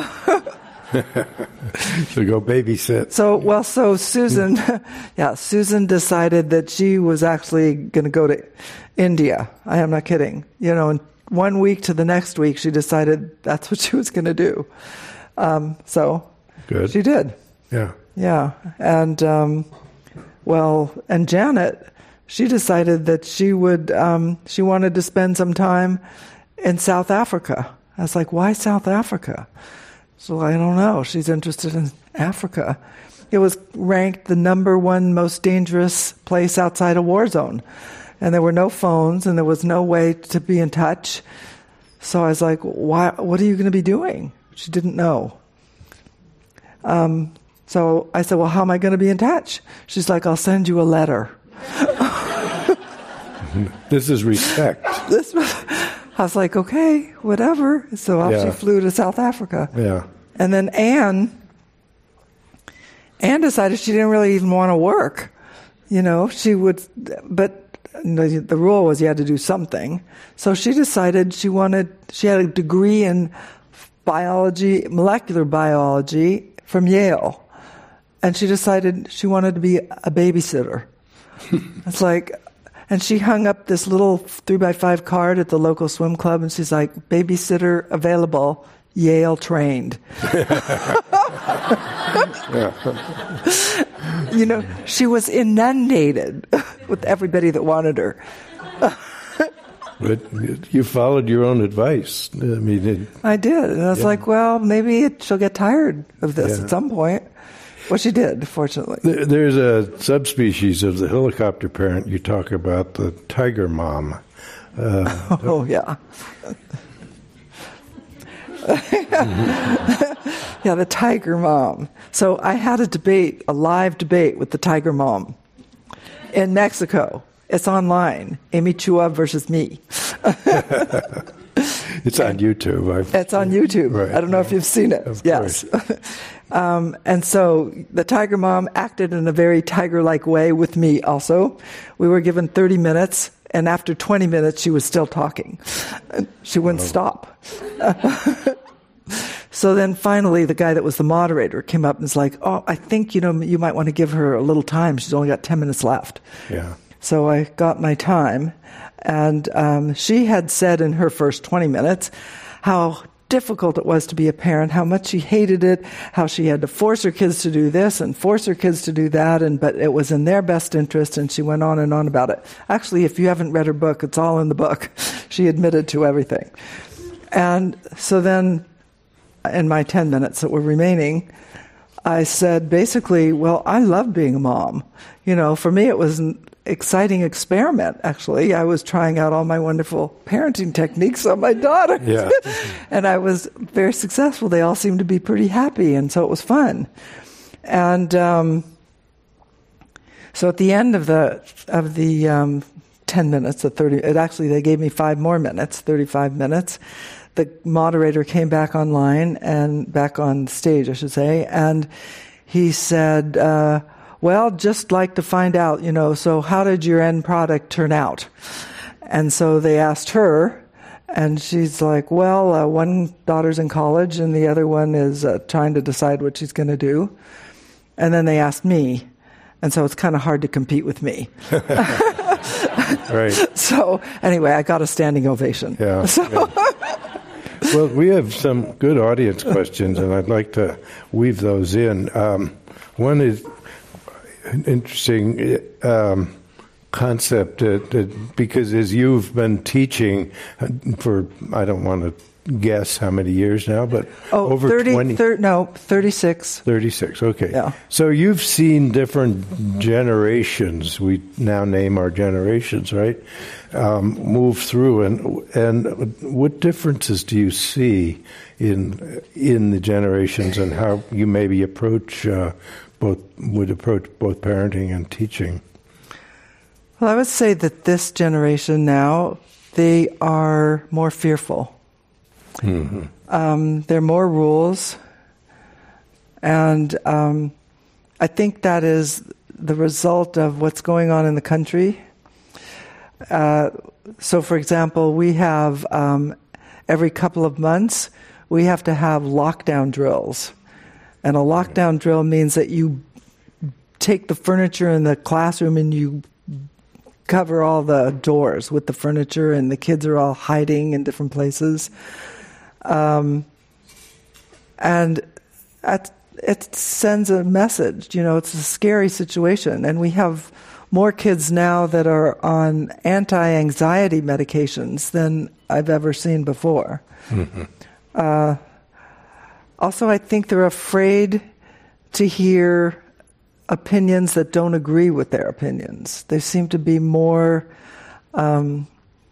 So go babysit. So, well, so Susan, yeah, Susan decided that she was actually going to go to India. I am not kidding. You know, and one week to the next week, she decided that's what she was going to do. Um, so Good. She did. Yeah. Yeah. And, um, well, and Janet, she decided that she would, um, she wanted to spend some time in South Africa. I was like, why South Africa? So I don't know. She's interested in Africa. It was ranked the number one most dangerous place outside a war zone. And there were no phones, and there was no way to be in touch. So I was like, why, what are you going to be doing? She didn't know. Um, so I said, well, how am I going to be in touch? She's like, I'll send you a letter. This is respect. This was, I was like, okay, whatever. So off Yeah. she flew to South Africa. Yeah. And then Anne, Anne decided she didn't really even want to work. You know, she would, but the, the rule was you had to do something. So she decided she wanted, she had a degree in biology, molecular biology from Yale. And she decided she wanted to be a babysitter. It's like, and she hung up this little three by five card at the local swim club, and she's like, babysitter available, Yale trained. You know, she was inundated with everybody that wanted her. But you followed your own advice. I mean, it, I did. And I was yeah. like, well, maybe it, she'll get tired of this Yeah. at some point. Well, she did, fortunately. there, there's a subspecies of the helicopter parent you talk about, the tiger mom. Uh, Oh, yeah. Yeah, the tiger mom. So I had a debate, a live debate with the tiger mom in Mexico. It's online. Amy Chua versus me. It's on YouTube. I've, It's on YouTube. Right. I don't know if you've seen it. Of Yes. um, and so the tiger mom acted in a very tiger-like way with me also. We were given thirty minutes, and after twenty minutes, she was still talking. She wouldn't Oh. stop. So then finally, the guy that was the moderator came up and was like, oh, I think, you know, you might want to give her a little time. She's only got ten minutes left. Yeah. So I got my time, and um, she had said in her first twenty minutes how difficult it was to be a parent, how much she hated it, how she had to force her kids to do this and force her kids to do that, and but it was in their best interest, and she went on and on about it. Actually, if you haven't read her book, it's all in the book. She admitted to everything. And so then, in my ten minutes that were remaining, I said basically, well, I love being a mom. You know, for me it was an exciting experiment, actually. I was trying out all my wonderful parenting techniques on my daughter. Yeah. And I was very successful. They all seemed to be pretty happy, and so it was fun. And um, so at the end of the of the um, ten minutes, the thirty, it actually they gave me five more minutes, thirty-five minutes. The moderator came back online and back on stage, I should say, and he said, uh, well, just like to find out, you know, so how did your end product turn out? And so they asked her, and she's like, well, uh, one daughter's in college and the other one is uh, trying to decide what she's going to do. And then they asked me, and so it's kind of hard to compete with me. Right. So anyway, I got a standing ovation. Yeah. So, yeah. Well, we have some good audience questions, and I'd like to weave those in. Um, one is an interesting um, concept, uh, that, because as you've been teaching for, I don't want to guess how many years now, but oh, over thirty, twenty. thir- no, thirty-six. thirty-six, okay. Yeah. So you've seen different generations, we now name our generations, right, um, move through. And and what differences do you see in in the generations, and how you maybe approach uh, both, would approach both parenting and teaching? Well, I would say that this generation now they are more fearful. Mm-hmm. Um, there are more rules. And um, I think that is the result of what's going on in the country. Uh, so, for example, we have um, every couple of months, we have to have lockdown drills. And a lockdown drill means that you take the furniture in the classroom and you cover all the doors with the furniture, and the kids are all hiding in different places. Um, and at, it sends a message, you know, it's a scary situation. And we have more kids now that are on anti-anxiety medications than I've ever seen before. Mm-hmm. Uh, also, I think they're afraid to hear opinions that don't agree with their opinions. They seem to be more... Um,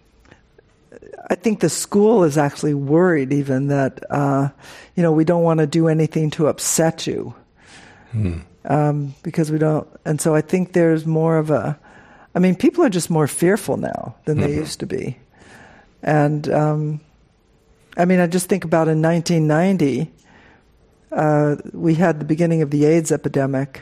I think the school is actually worried even that, uh, you know, we don't want to do anything to upset you. Hmm. Um, because we don't... And so I think there's more of a... I mean, people are just more fearful now than mm-hmm. they used to be. And, um, I mean, I just think about in nineteen ninety, uh, we had the beginning of the AIDS epidemic.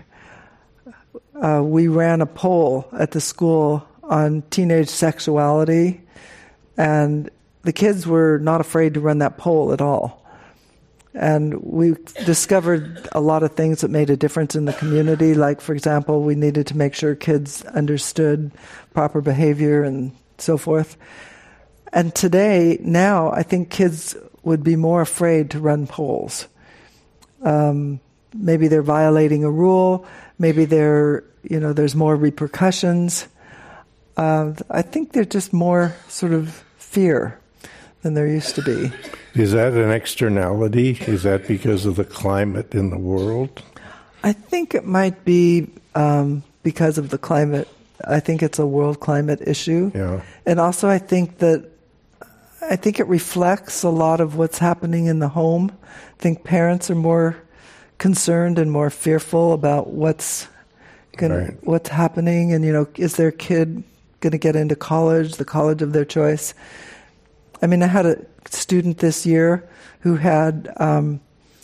Uh, we ran a poll at the school on teenage sexuality, and the kids were not afraid to run that poll at all. And we discovered a lot of things that made a difference in the community. Like, for example, we needed to make sure kids understood proper behavior and so forth. And today, now, I think kids would be more afraid to run polls. Um, maybe they're violating a rule. Maybe they're, you know, there's more repercussions. Uh, I think there's just more sort of fear than there used to be. Is that an externality? Is that because of the climate in the world? I think it might be um, because of the climate. I think it's a world climate issue. Yeah. And also I think that I think it reflects a lot of what's happening in the home. I think parents are more concerned and more fearful about what's gonna, right. what's happening, and, you know, is their kid going to get into college, the college of their choice? I mean, I had a student this year who had um,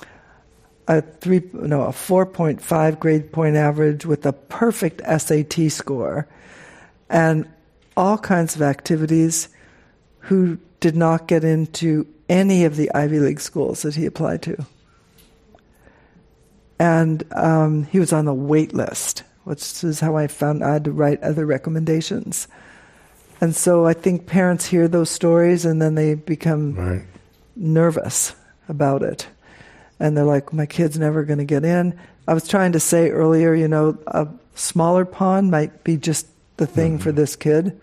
a three, no, a four point five grade point average with a perfect S A T score, and all kinds of activities, who did not get into any of the Ivy League schools that he applied to. And um, he was on the wait list, which is how I found I had to write other recommendations. And so I think parents hear those stories and then they become right. nervous about it. And they're like, my kid's never going to get in. I was trying to say earlier, you know, a smaller pond might be just the thing mm-hmm. for this kid.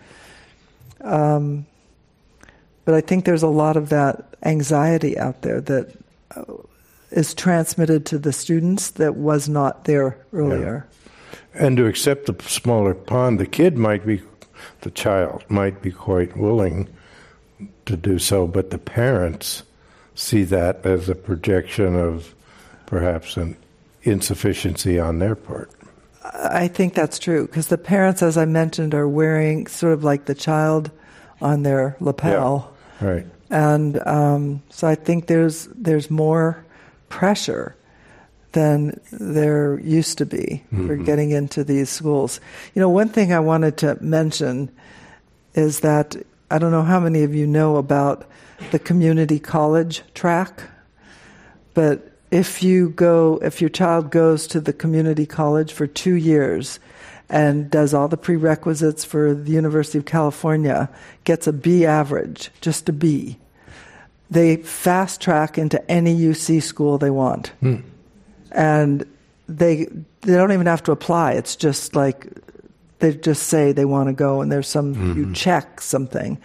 Um, but I think there's a lot of that anxiety out there that uh, is transmitted to the students that was not there earlier. Yeah. And to accept the smaller pond, the kid might be, the child might be quite willing to do so, but the parents see that as a projection of perhaps an insufficiency on their part. I think that's true, because the parents, as I mentioned, are wearing sort of like the child on their lapel. Yeah, right. And um, so I think there's there's more pressure than there used to be mm-hmm. for getting into these schools. You know, one thing I wanted to mention is that I don't know how many of you know about the community college track, but if you go, if your child goes to the community college for two years and does all the prerequisites for the University of California, gets a B average, just a B, they fast track into any U C school they want. Mm. And they they don't even have to apply. It's just like they just say they want to go, and there's some, mm-hmm. you check something.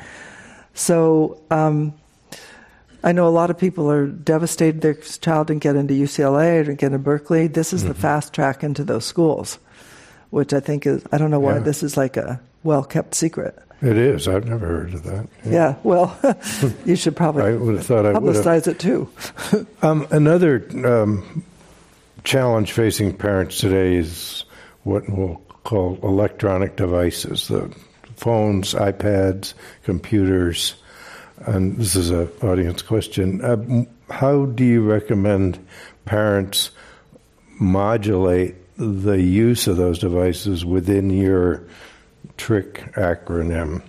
So um, I know a lot of people are devastated their child didn't get into U C L A or didn't get into Berkeley. This is mm-hmm. the fast track into those schools, which I think is, I don't know why yeah. this is like a well-kept secret. It is. I've never heard of that. Yeah, yeah well, you should probably I would have thought I publicize it too. um, another um, challenge facing parents today is what we'll call electronic devices, the phones, iPads, computers. And this is an audience question. Uh, how do you recommend parents modulate the use of those devices within your TRIC acronym?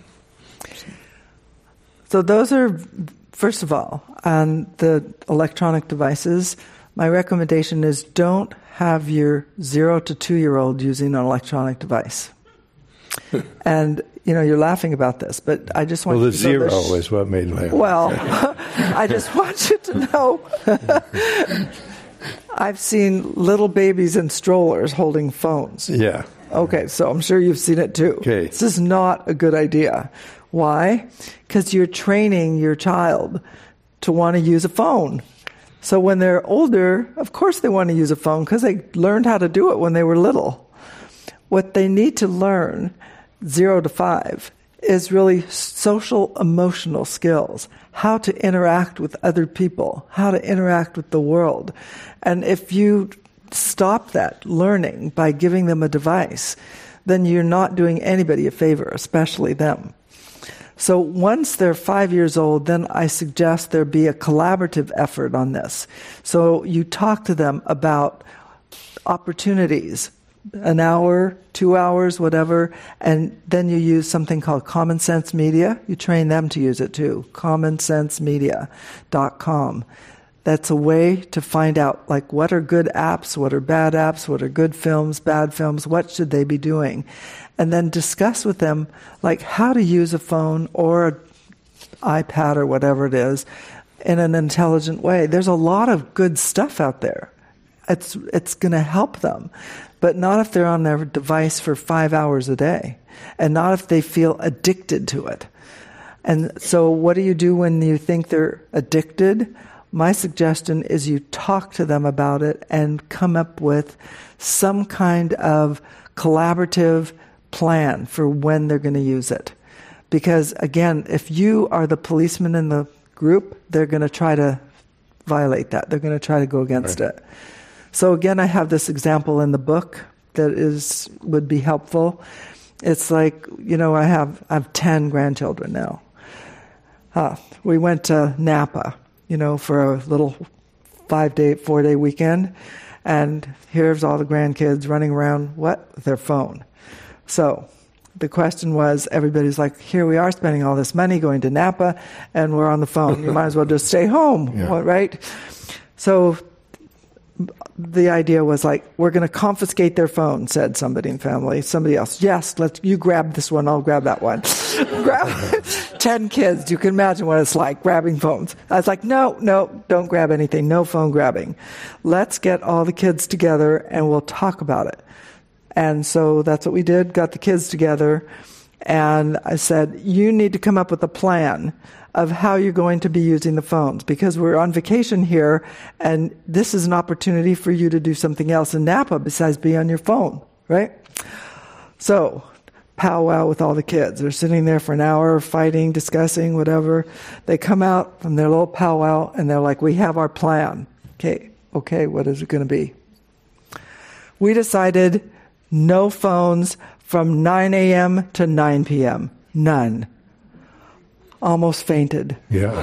So those are, first of all, on the electronic devices, my recommendation is don't have your zero to two-year-old using an electronic device. And, you know, you're laughing about this, but I just want well, you the to know... Well, the zero sh- is what made me laugh. Well, I just want you to know... I've seen little babies in strollers holding phones. Yeah. Okay, so I'm sure you've seen it too. Okay. This is not a good idea. Why? Because you're training your child to want to use a phone. So when they're older, of course they want to use a phone because they learned how to do it when they were little. What they need to learn, zero to five, is really social emotional skills, how to interact with other people, how to interact with the world. And if you stop that learning by giving them a device, then you're not doing anybody a favor, especially them. So once they're five years old, then I suggest there be a collaborative effort on this. So you talk to them about opportunities, an hour, two hours, whatever, and then you use something called Common Sense Media. You train them to use it too, common sense media dot com. That's a way to find out, like, what are good apps, what are bad apps, what are good films, bad films, what should they be doing? And then discuss with them, like, how to use a phone or an iPad or whatever it is in an intelligent way. There's a lot of good stuff out there. It's it's going to help them, but not if they're on their device for five hours a day, and not if they feel addicted to it. And so what do you do when you think they're addicted? My suggestion is you talk to them about it and come up with some kind of collaborative plan for when they're going to use it. Because, again, if you are the policeman in the group, they're going to try to violate that. They're going to try to go against right. it. So, again, I have this example in the book that is would be helpful. It's like, you know, I have I have ten grandchildren now. Uh, we went to Napa, you know, for a little five-day, four-day weekend, and here's all the grandkids running around, what? With their phone. So the question was, everybody's like, here we are spending all this money going to Napa, and we're on the phone. You might as well just stay home, yeah. right? So the idea was like, we're going to confiscate their phone, said somebody in family. Somebody else, yes, let's. You grab this one, I'll grab that one. grab ten kids. You can imagine what it's like grabbing phones. I was like, no, no, don't grab anything. No phone grabbing. Let's get all the kids together and we'll talk about it. And so that's what we did. Got the kids together, and I said, you need to come up with a plan of how you're going to be using the phones, because we're on vacation here, and this is an opportunity for you to do something else in Napa besides be on your phone, right? So, powwow with all the kids. They're sitting there for an hour, fighting, discussing, whatever. They come out from their little powwow, and they're like, we have our plan. Okay, okay, what is it going to be? We decided no phones from nine a.m. to nine p.m. None. Almost fainted. Yeah.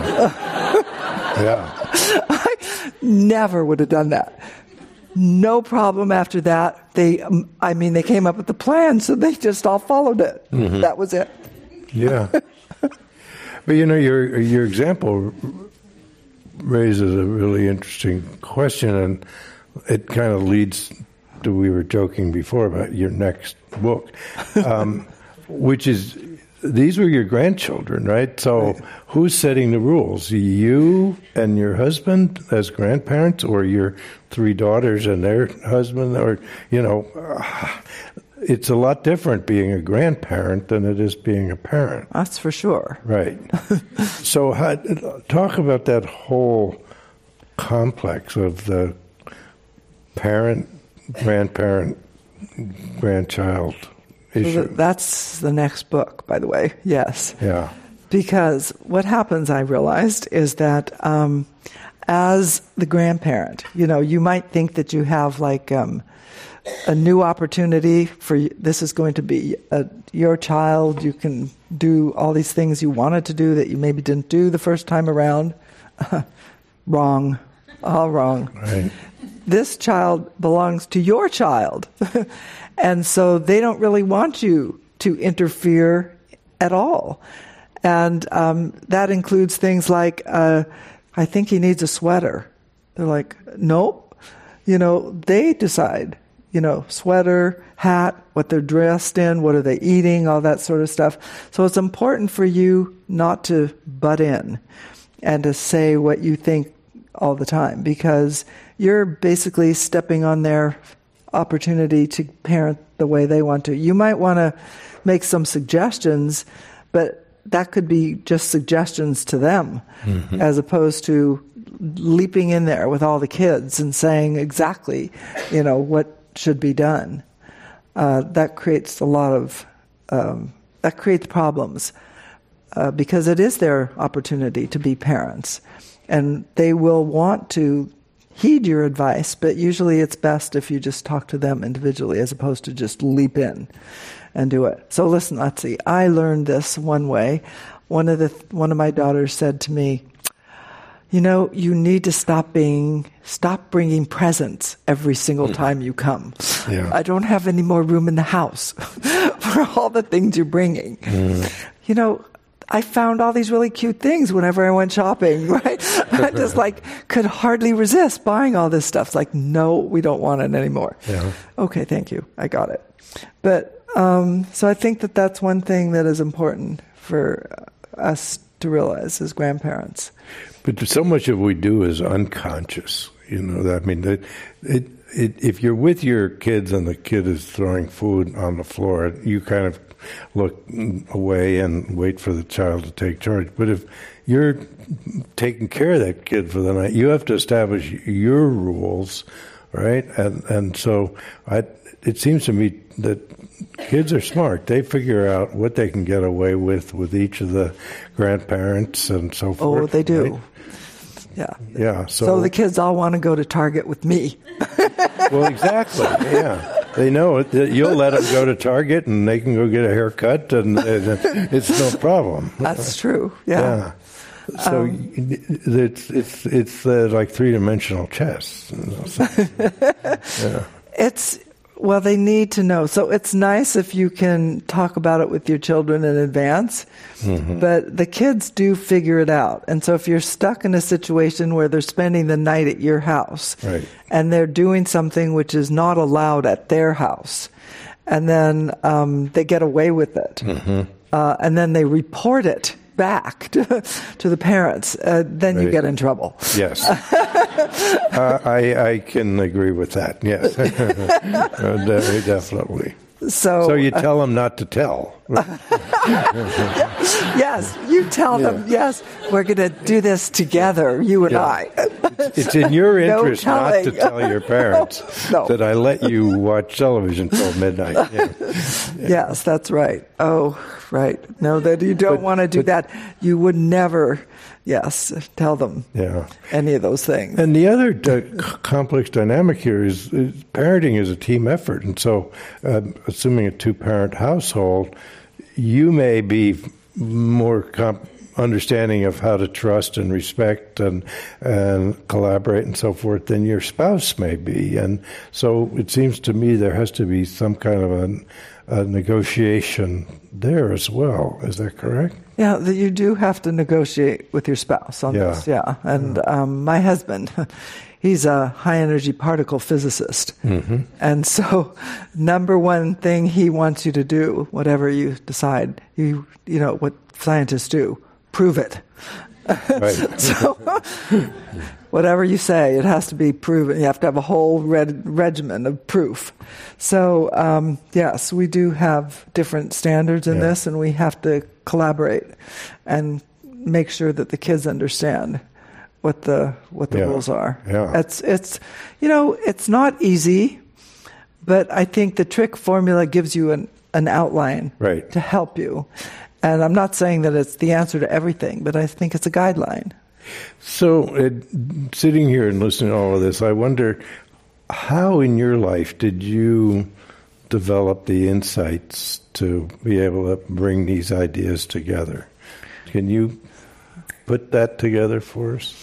yeah. I never would have done that. No problem after that. They, um, I mean, they came up with the plan, so they just all followed it. Mm-hmm. That was it. Yeah. But, you know, your your example raises a really interesting question, and it kind of leads to, we were joking before about your next book, um, which is, these were your grandchildren, right? So right. Who's setting the rules? You and your husband as grandparents, or your three daughters and their husband? Or, you know, uh, it's a lot different being a grandparent than it is being a parent. That's for sure. Right. So how, talk about that whole complex of the parent, grandparent, grandchild issue. So that's the next book, by the way. Yes. Yeah. Because what happens, I realized, is that um, as the grandparent. You know, you might think that you have like um, a new opportunity for you. This is going to be a, your child. You can do all these things you wanted to do that you maybe didn't do the first time around. Wrong. All wrong. Right. This child belongs to your child. And so they don't really want you to interfere at all. And um, that includes things like, uh, I think he needs a sweater. They're like, nope. You know, they decide, you know, sweater, hat, what they're dressed in, what are they eating, all that sort of stuff. So it's important for you not to butt in and to say what you think all the time, because you're basically stepping on their opportunity to parent the way they want to. You might want to make some suggestions, but that could be just suggestions to them, mm-hmm. as opposed to leaping in there with all the kids and saying exactly, you know, what should be done. Uh, that creates a lot of, um, that creates problems, uh, because it is their opportunity to be parents. And they will want to heed your advice, but usually it's best if you just talk to them individually as opposed to just leap in and do it. So listen, let's see. I learned this one way. One of the one of my daughters said to me, "You know, you need to stop being stop bringing presents every single time you come. Yeah. I don't have any more room in the house for all the things you're bringing." Mm. You know, I found all these really cute things whenever I went shopping, right? I just like could hardly resist buying all this stuff. It's like, no, we don't want it anymore. Yeah. Okay, thank you. I got it. But um, so I think that that's one thing that is important for us to realize as grandparents. But so much of what we do is unconscious. You know, I mean, it, it, it, if you're with your kids and the kid is throwing food on the floor, you kind of look away and wait for the child to take charge. But if you're taking care of that kid for the night, you have to establish your rules, right? And and so I, it seems to me that kids are smart. They figure out what they can get away with with each of the grandparents and so forth. Oh, they do. Right? Yeah. Yeah. So, so the kids all want to go to Target with me. Well, exactly. Yeah. They know it. You'll let them go to Target and they can go get a haircut, and it's no problem. That's true. Yeah. yeah. So um, it's it's it's uh, like three dimensional chess. Yeah. It's well, they need to know. So it's nice if you can talk about it with your children in advance, mm-hmm. but the kids do figure it out. And so if you're stuck in a situation where they're spending the night at your house, right. and they're doing something which is not allowed at their house, and then um, they get away with it, mm-hmm. uh, and then they report it back to, to the parents, uh, then right. you get in trouble. Yes. uh, I, I can agree with that, yes. uh, definitely. So, so you tell uh, them not to tell. Yes, you tell yeah. them, yes, we're going to do this together, you and yeah. I. It's in your interest no not to tell your parents no. that I let you watch television till midnight. Yeah. Yeah. Yes, that's right. Oh, right. No, that you don't but, want to do but, that. You would never, yes, tell them yeah. any of those things. And the other uh, complex dynamic here is, is parenting is a team effort. And so, uh, assuming a two-parent household, you may be more comp- understanding of how to trust and respect and and collaborate and so forth than your spouse may be. And so it seems to me there has to be some kind of a, a negotiation there as well. Is that correct? Yeah, that you do have to negotiate with your spouse on yeah. this. Yeah, and yeah. Um, my husband, he's a high-energy particle physicist. Mm-hmm. And so number one thing he wants you to do, whatever you decide, you you know, what scientists do, prove it. Right. So whatever you say, it has to be proven. You have to have a whole red regimen of proof. So, um, yes, we do have different standards in yeah. this, and we have to collaborate and make sure that the kids understand what the what the yeah. rules are. Yeah. It's it's you know, it's not easy, but I think the trick formula gives you an, an outline right. to help you. And I'm not saying that it's the answer to everything, but I think it's a guideline. So, uh, sitting here and listening to all of this, I wonder, how in your life did you develop the insights to be able to bring these ideas together? Can you put that together for us?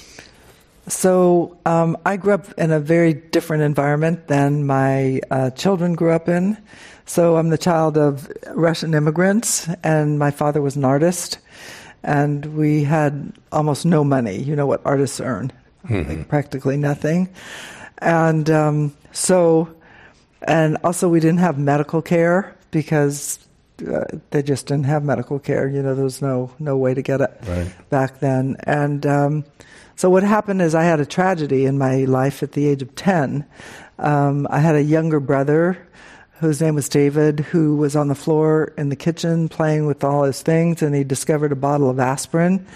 So um, I grew up in a very different environment than my uh, children grew up in. So I'm the child of Russian immigrants, and my father was an artist, and we had almost no money. You know what artists earn, mm-hmm. like practically nothing. And um, so, and also we didn't have medical care because uh, they just didn't have medical care. You know, there was no no way to get it right. back then. And um, so what happened is I had a tragedy in my life at the age of ten. Um, I had a younger brother whose name was David, who was on the floor in the kitchen playing with all his things, and he discovered a bottle of aspirin.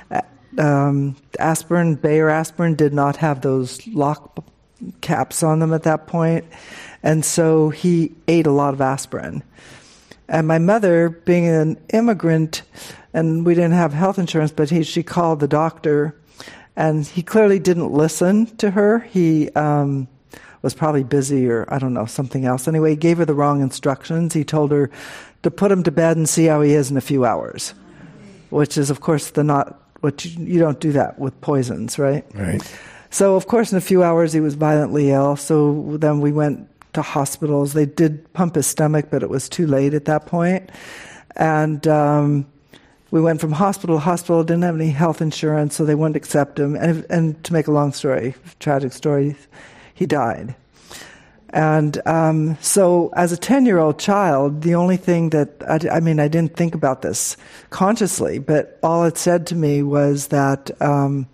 Um, aspirin, Bayer aspirin, did not have those lock caps on them at that point, and so he ate a lot of aspirin. And my mother, being an immigrant, and we didn't have health insurance, but he, she called the doctor, and he clearly didn't listen to her. He um, was probably busy or, I don't know, something else. Anyway, he gave her the wrong instructions. He told her to put him to bed and see how he is in a few hours, which is, of course, the not what you, you don't do that with poisons, right? Right. So, of course, in a few hours he was violently ill. So then we went to hospitals. They did pump his stomach, but it was too late at that point. And um, we went from hospital to hospital, didn't have any health insurance, so they wouldn't accept him. And, and to make a long story, tragic story, he died. And um, so as a ten-year-old child, the only thing that, I, I mean, I didn't think about this consciously, but all it said to me was that, um,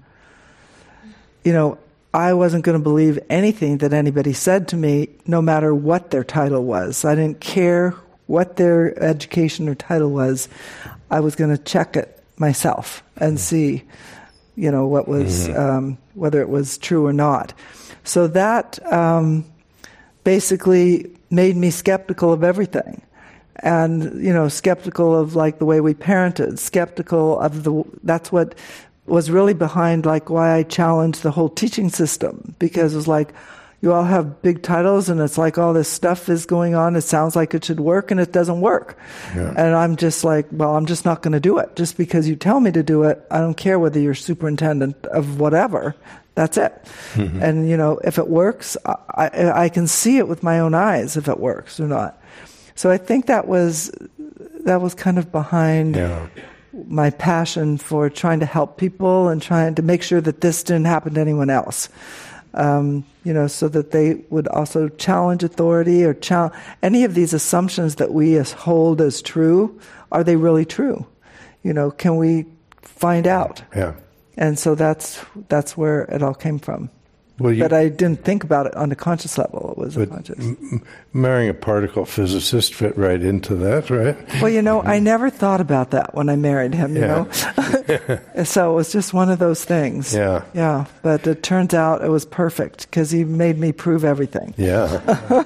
you know, I wasn't going to believe anything that anybody said to me, no matter what their title was. I didn't care what their education or title was. I was going to check it myself and see, you know, what was, mm-hmm. um, whether it was true or not. So that um, basically made me skeptical of everything. And, you know, skeptical of, like, the way we parented, skeptical of the, that's what was really behind, like, why I challenged the whole teaching system, because it was like, you all have big titles and it's like all this stuff is going on, it sounds like it should work and it doesn't work. Yeah. And I'm just like, well, I'm just not going to do it. Just because you tell me to do it, I don't care whether you're superintendent of whatever, that's it. Mm-hmm. And, you know, if it works, I, I, I can see it with my own eyes if it works or not. So I think that was, that was kind of behind yeah. my passion for trying to help people and trying to make sure that this didn't happen to anyone else. Um, you know, so that they would also challenge authority or challenge any of these assumptions that we as hold as true. Are they really true? You know, can we find out? Yeah. And so that's that's where it all came from. Well, you, but I didn't think about it on a conscious level. It was unconscious. M- marrying a particle physicist fit right into that, right? Well, you know, I never thought about that when I married him, you yeah. know. So it was just one of those things. Yeah. Yeah. But it turns out it was perfect because he made me prove everything. Yeah.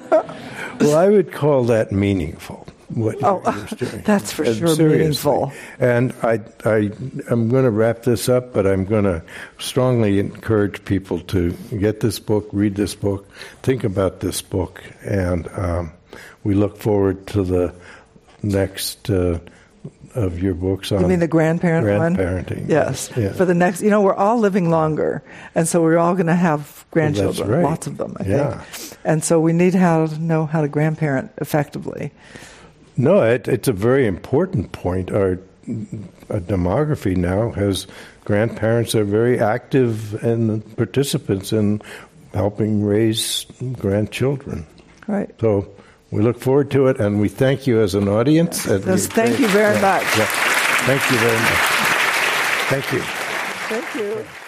Well, I would call that meaningful. What oh, that's for and sure seriously. Meaningful. And I, I, I'm going to wrap this up, but I'm going to strongly encourage people to get this book, read this book, think about this book, and um, we look forward to the next uh, of your books on. You mean the grandparent one? Grandparenting. Yes. Yeah. For the next, you know, we're all living longer, and so we're all going to have grandchildren, well, that's right. lots of them, I yeah. think. And so we need how to know how to grandparent effectively. No, it, it's a very important point. Our, our demography now has grandparents that are very active and participants in helping raise grandchildren. Right. So we look forward to it, and we thank you as an audience. Yes, yes, thank you very yeah, much. Yeah. Thank you very much. Thank you. Thank you.